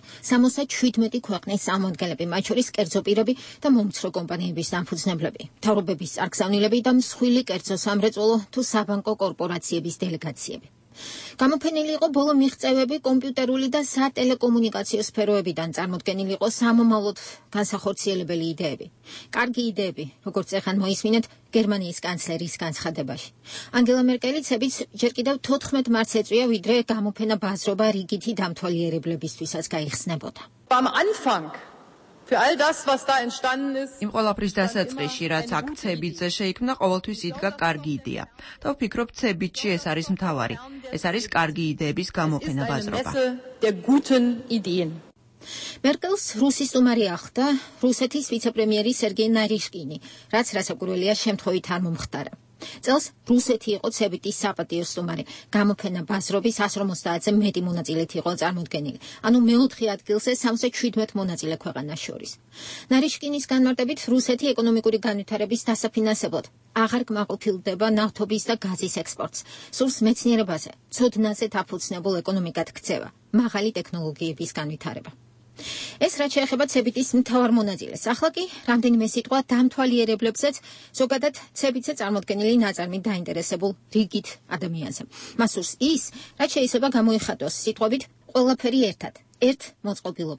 77 ქვეყნის წარმომადგენლები, მათ შორის კერძო პირები და მომცრო კომპანიების დამფუძნებლები, მთავრობების წარგზავნილები და მსხვილი კერძო სამრეწველო თუ საბანკო კორპორაციების დელეგაციები. გამოფენილი იყო ბოლო მიღწევები კომპიუტერული და სატელეკომუნიკაციო სფეროებიდან, წარმოდგენილი იყო სამომავლოდ განსახორციელებელი იდეები. კარგი იდეები, როგორც ეხან მოისმინეთ გერმანიის კანცლერის განცხადებაში. ანგელა მერკელი ცებიტს ჯერ კიდევ 14 მარტს ეწვია, ვიდრე გამოფენა ბაზრობა რიგითი დამთვალიერებლებისთვისაც გაიხსნებოდა. Am Anfang für all das, was da entstanden ist. იმ ყველაფრის დასაწყისში, რაც აქ ცებიტზე შეიქმნა, ყოველთვის იდგა კარგი იდეა. და ვფიქრობ, ცებიტში ეს არის მთავარი. ეს არის კარგი იდეების გამოფენა ბაზრობა. Der guten Ideen. მერკელს რუსის სტუმარი ახლდა რუსეთის ვიცე-პრემიერი სერგეი ნარიშკინი, რაც რასაკვირველია შემთხვევით არ მომხდარა. წელს რუსეთი იყო ცებიტის საპატიო სტუმარი. გამოფენა ბაზრობის 150-ზე მეტი მონაწილით იყო წარმოდგენილი. ანუ მეოთხე ადგილზე 67 მონაწილე ქვეყანას შორის. ნარიშკინის განმარტებით, რუსეთი ეკონომიკური განვითარების დასაფინანსებლად აღარ კმაყოფილდება ნავთობის და გაზის ექსპორტს. სურს მეცნიერებაზე, ცოდნაზე დაფუძნებულ ეკონომიკად ქცევა, მაღალი ტექნოლოგიების განვითარება. ეს რაც შეეხება ცებიტის მთავარ მონაწილეს. ახლა კი რამდენიმე სიტყვა დამთვალიერებლებზეც, ზოგადად ცებიტზე წარმოდგენილი ნაწარმით დაინტერესებულ რიგით ადამიანზე. მას სურს ის, რაც შეიძლება გამოიხატოს სიტყვებით ყველაფერი ერთად, ერთ მოწყობილობაში.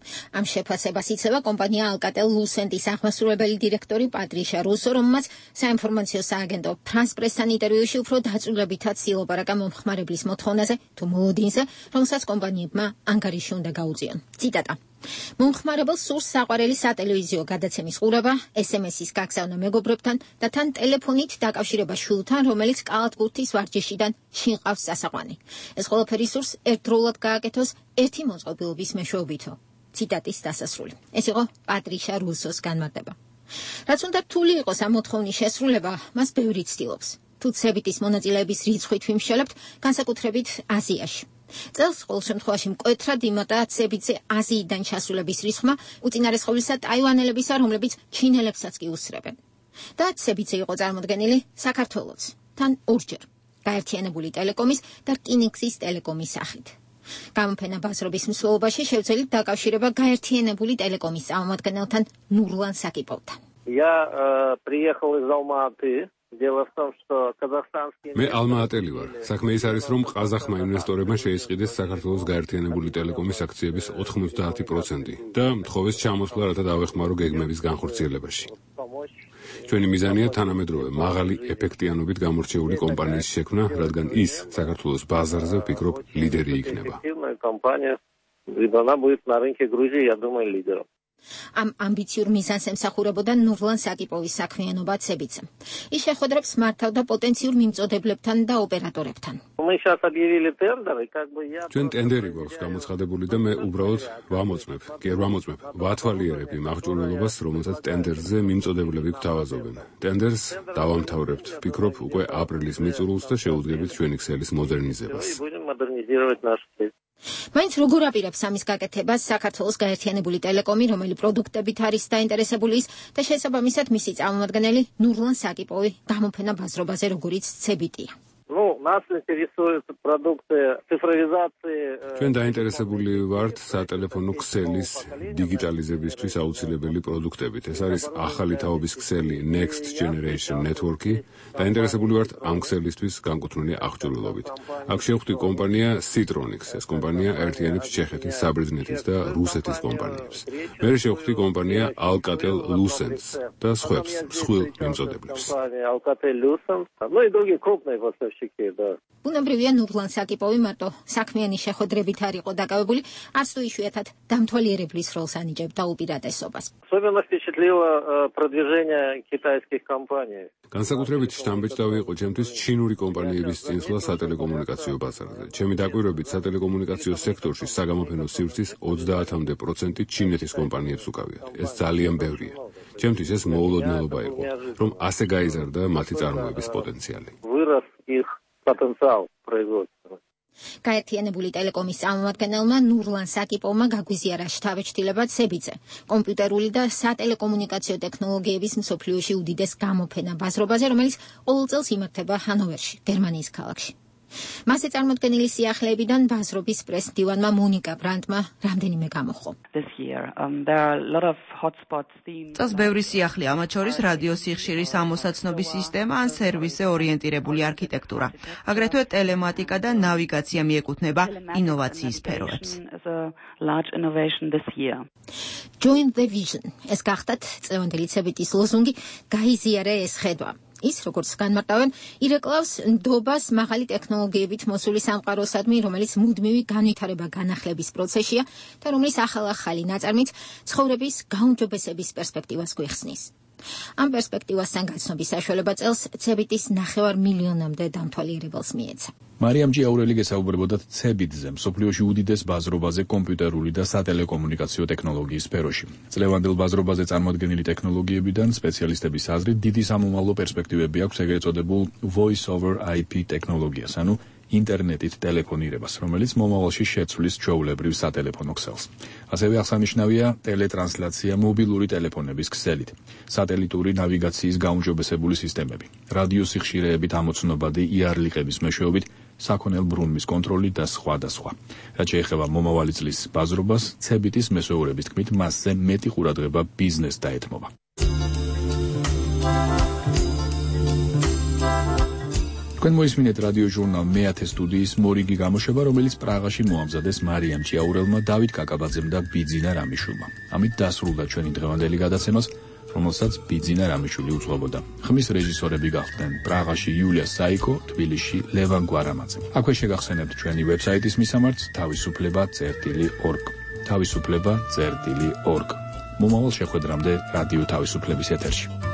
Ამ შეფასებას იცევა კომპანია Alcatel-Lucent-ის აღმასრულებელი დირექტორი პატრიშა რუსო, რომელმაც საინფორმაციო სააგენტო France Press-თან ინტერვიუში უფრო დაწვრილებითად ილაპარაკა მომხმარებლის მოთხოვნაზე თუ მოლოდინზე, რომელსაც კომპანიებმა ანგარიში უნდა გაუწიონ. ციტატა: მომხმარებელს სურს საყვარელი სატელევიზიო გადაცემის ყურება, SMS-ის გაგზავნა მეგობრებთან და თან ტელეფონით დაკავშირება შვილთან, რომელიც კალათბურთის ვარჯიშიდან შეყავს სასაყვანი. ეს ყველაფერი სურს ერთდროულად გააკეთოს ერთი მოწყობილობის მეშვეობითო. ციტატის დასასრული. ეს იყო პატრიშა რუსოს განმარტება. რაც უნდა რთული იყოს ამ მოთხოვნის შესრულება, მას ბევრი ცდილობს. თუ ცებიტის მონაწილეების რიცხვით ვიმშელებთ, განსაკუთრებით აზიაში. წელს ყოველ შემთხვევაში მკვეთრად იმატა ცებიტზე აზიიდან ჩასულების რიცხვმა, უწინარესხობლისა ტაივანელებისა, რომლებიც ჩინელებსაც კი უსწრებენ. და ცებიტზე იყო წარმოდგენილი საქართველოც, თან ორჯერ, გაერთიანებული ტელეკომის და რკინიგზის ტელეკომის სახით. გამოფენა ბაზრობის მსვლელობაში შევძელით დაკავშირება გაერთიანებული ტელეკომის წარმომადგენელთან ნურლან საკიპოვთან. Я приехал из Алматы. Дело в том, что казахстанские მე ალმა-ატელი ვარ. საქმე ის არის, რომ ყაზახმა ინვესტორებმა შეისყიდეს საქართველოს გაერთიანებული ტელეკომის აქციების 90% და მთხოვეს ჩამოსვლა, რათა დავეხმარო გეგმების განხორციელებაში. ჩვენი მიზანია თანამედროვე მაღალი ეფექტიანობით გამორჩეული კომპანიის შექმნა, რადგან ის საქართველოს ბაზარზე ვფიქრობ ლიდერი იქნება. компания, она будет на рынке Грузии, я думаю, лидером. Am ამბიციურ მიზანს ემსახურებოდა ნურლან საკიპოვის საქმიანობა ცებიტზე. ის შეხვედრებს მართავდა პოტენციურ მიმწოდებლებთან და ოპერატორებთან. Мы сейчас объявили тендеры, как бы я ჩვენ ტენდერი გვაქვს გამოცხადებული და მე უბრალოდ ვამოწმებ, ვათვალიერებ იმ აღჭურვილობას, რომელსაც ტენდერზე მიმწოდებლები გვთავაზობენ. ტენდერს დავამთავრებთ, ვფიქრობ, უკვე აპრილის მიწურულს და შეუდგებით ჩვენი ქსელის მოდერნიზებას. будем модернизировать нашу сеть. მაინც როგორ აპირებს ამის გაკეთებას საქართველოს გაერთიანებული ტელეკომი, რომელი პროდუქტებით არის დაინტერესებული ის და შესაბამისად მისი წარმომადგენელი ნურლან საკიპოვი გამოფენა ბაზრობაზე, როგორიც ცებიტია. Ну, нас интересуют продукты цифровизации. ჩვენ დაინტერესებული ვართ სატელეფონო ქსელის დიგიტალიზებისთვის აუცილებელი პროდუქტებით. ეს არის ახალი თაობის ქსელი Next Generation Network-ი. დაინტერესებული ვართ ამ ქსელისთვის განკუთვნილი აღჭურვილობით. აქ შევხვდი კომპანია Citronics. ეს კომპანია აერთიანებს ჩეხეთის, საბერძნეთის და რუსეთის კომპანიებს. მერე შევხვდი კომპანია Alcatel-Lucent და სხვებს, მსხვილ მიმწოდებლებს. Alcatel-Lucent, ну и другие крупные поставщики. ბუნებრივია ნურლან საკიპოვი მარტო საქმიანი შეხვედრებით არ იყო დაკავებული, არც თუ იშვიათად დამთვალიერებლის როლს ანიჭებდა უპირატესობას. Особенно впечатлило продвижение китайских компаний. განსაკუთრებით შთამბეჭდავი იყო ჩემთვის ჩინური კომპანიების წინსვლა სატელეკომუნიკაციო ბაზარზე. ჩემი დაკვირვებით სატელეკომუნიკაციო სექტორში საგამოფენო სივრცის 30% ჩინეთის კომპანიებს უკავიათ. ეს ძალიან ბევრია. ჩემთვის ეს მოულოდნელობა იყო, რომ ასე გაიზარდა მათი წარმოების პოტენციალი. их потенциал производства. გაერთიანებული ტელეკომის წარმომადგენელმა ნურლან საკიპოვმა გაგვიზიარა შთაბეჭდილება ცებიტზე, კომპიუტერული და სატელეკომუნიკაციო ტექნოლოგიების მსოფლიოში უდიდეს გამოფენა ბაზრობაზე, რომელიც ყოველ წელს იმართება ჰანოვერში, გერმანიის ქალაქში. მასზე წარმოდგენილი სიახლეებიდან ბაზრობის პრეს-დივანმა მონიკა ბრანდმა რამდენიმე გამოხო. წელს ბევრი სიახლე, ამათ შორის რადიო სიხშირის ამოსაცნობის სისტემა ან სერვისზე ორიენტირებული არქიტექტურა. აგრეთვე ტელემატიკა და ნავიგაცია მიეკუთვნება ინოვაციის სფეროებს. Join the vision. ეს გახდათ წლევანდელი ცებიტის ლოზუნგი გაიზიარე ეს ხედვა. ის, როგორც განმარტავენ, ირეკლავს ნდობას მაღალი ტექნოლოგიებით მოსული სამყაროსადმი, რომელიც მუდმივი განვითარება განახლების პროცესია და რომლის ახალ-ახალი ნაწარმიც ცხოვრების გაუმჯობესების პერსპექტივას გვიხსნის. ამ პერსპექტივასთან გაცნობის საშუალება წელს ცებიტის 9 მილიონამდე დამთვალიერებელს მიეცა. მარიამ ჯიაურელი გესაუბრებოდა ცებიტზე, მსოფლიოში უდიდეს ბაზრობაზე კომპიუტერული და სატელეკომუნიკაციო ტექნოლოგიის სფეროში. წლევანდელ ბაზრობაზე წარმოდგენილი ტექნოლოგიებიდან სპეციალისტების აზრით დიდი სამომავლო პერსპექტივები აქვს ეგრეთ წოდებულ voice over IP ტექნოლოგიას, ანუ ინტერნეტით ტელეფონირებას, რომელიც მომავალში შეცვლის ჩვეულებრივ სატელეფონო ქსელს. ასევე აღსანიშნავია ტელეტრანსლაცია მობილური ტელეფონების ქსელით, სატელიტური ნავიგაციის გაუმჯობესებული სისტემები, რადიო სიხშირეებით ამოცნობადი იარლიყების მეშვეობით, საქონელ ბრუნვის კონტროლი და სხვა და სხვა. რაც შეეხება მომავალი წლის ბაზრობას, ცებიტის მესვეურების თქმით, მასზე მეტი ყურადღება ბიზნესს დაეთმობა. თქვენ მოისმინეთ რადიო ჟურნალ მე-10 სტუდიის მორიგი გამოშვება, რომელიც პრაღაში მოამზადეს მარიამ ჭიაურელმა, დავით კაკაბაძემ და ბიძინა რამიშვილმა. ამით დასრულდა ჩვენი დღევანდელი გადაცემას, რომელსაც ბიძინა რამიშვილი უძღვებოდა. ხმის რეჟისორები გახდნენ პრაღაში იულია საიკო, თბილისში ლევან გვარამაძე. აქვე შეგახსენებთ ჩვენი ვებსაიტის მისამართს თავისუფლება.org. თავისუფლება.org. მომავალ შეხვედრამდე რადიო თავისუფლების ეთერში.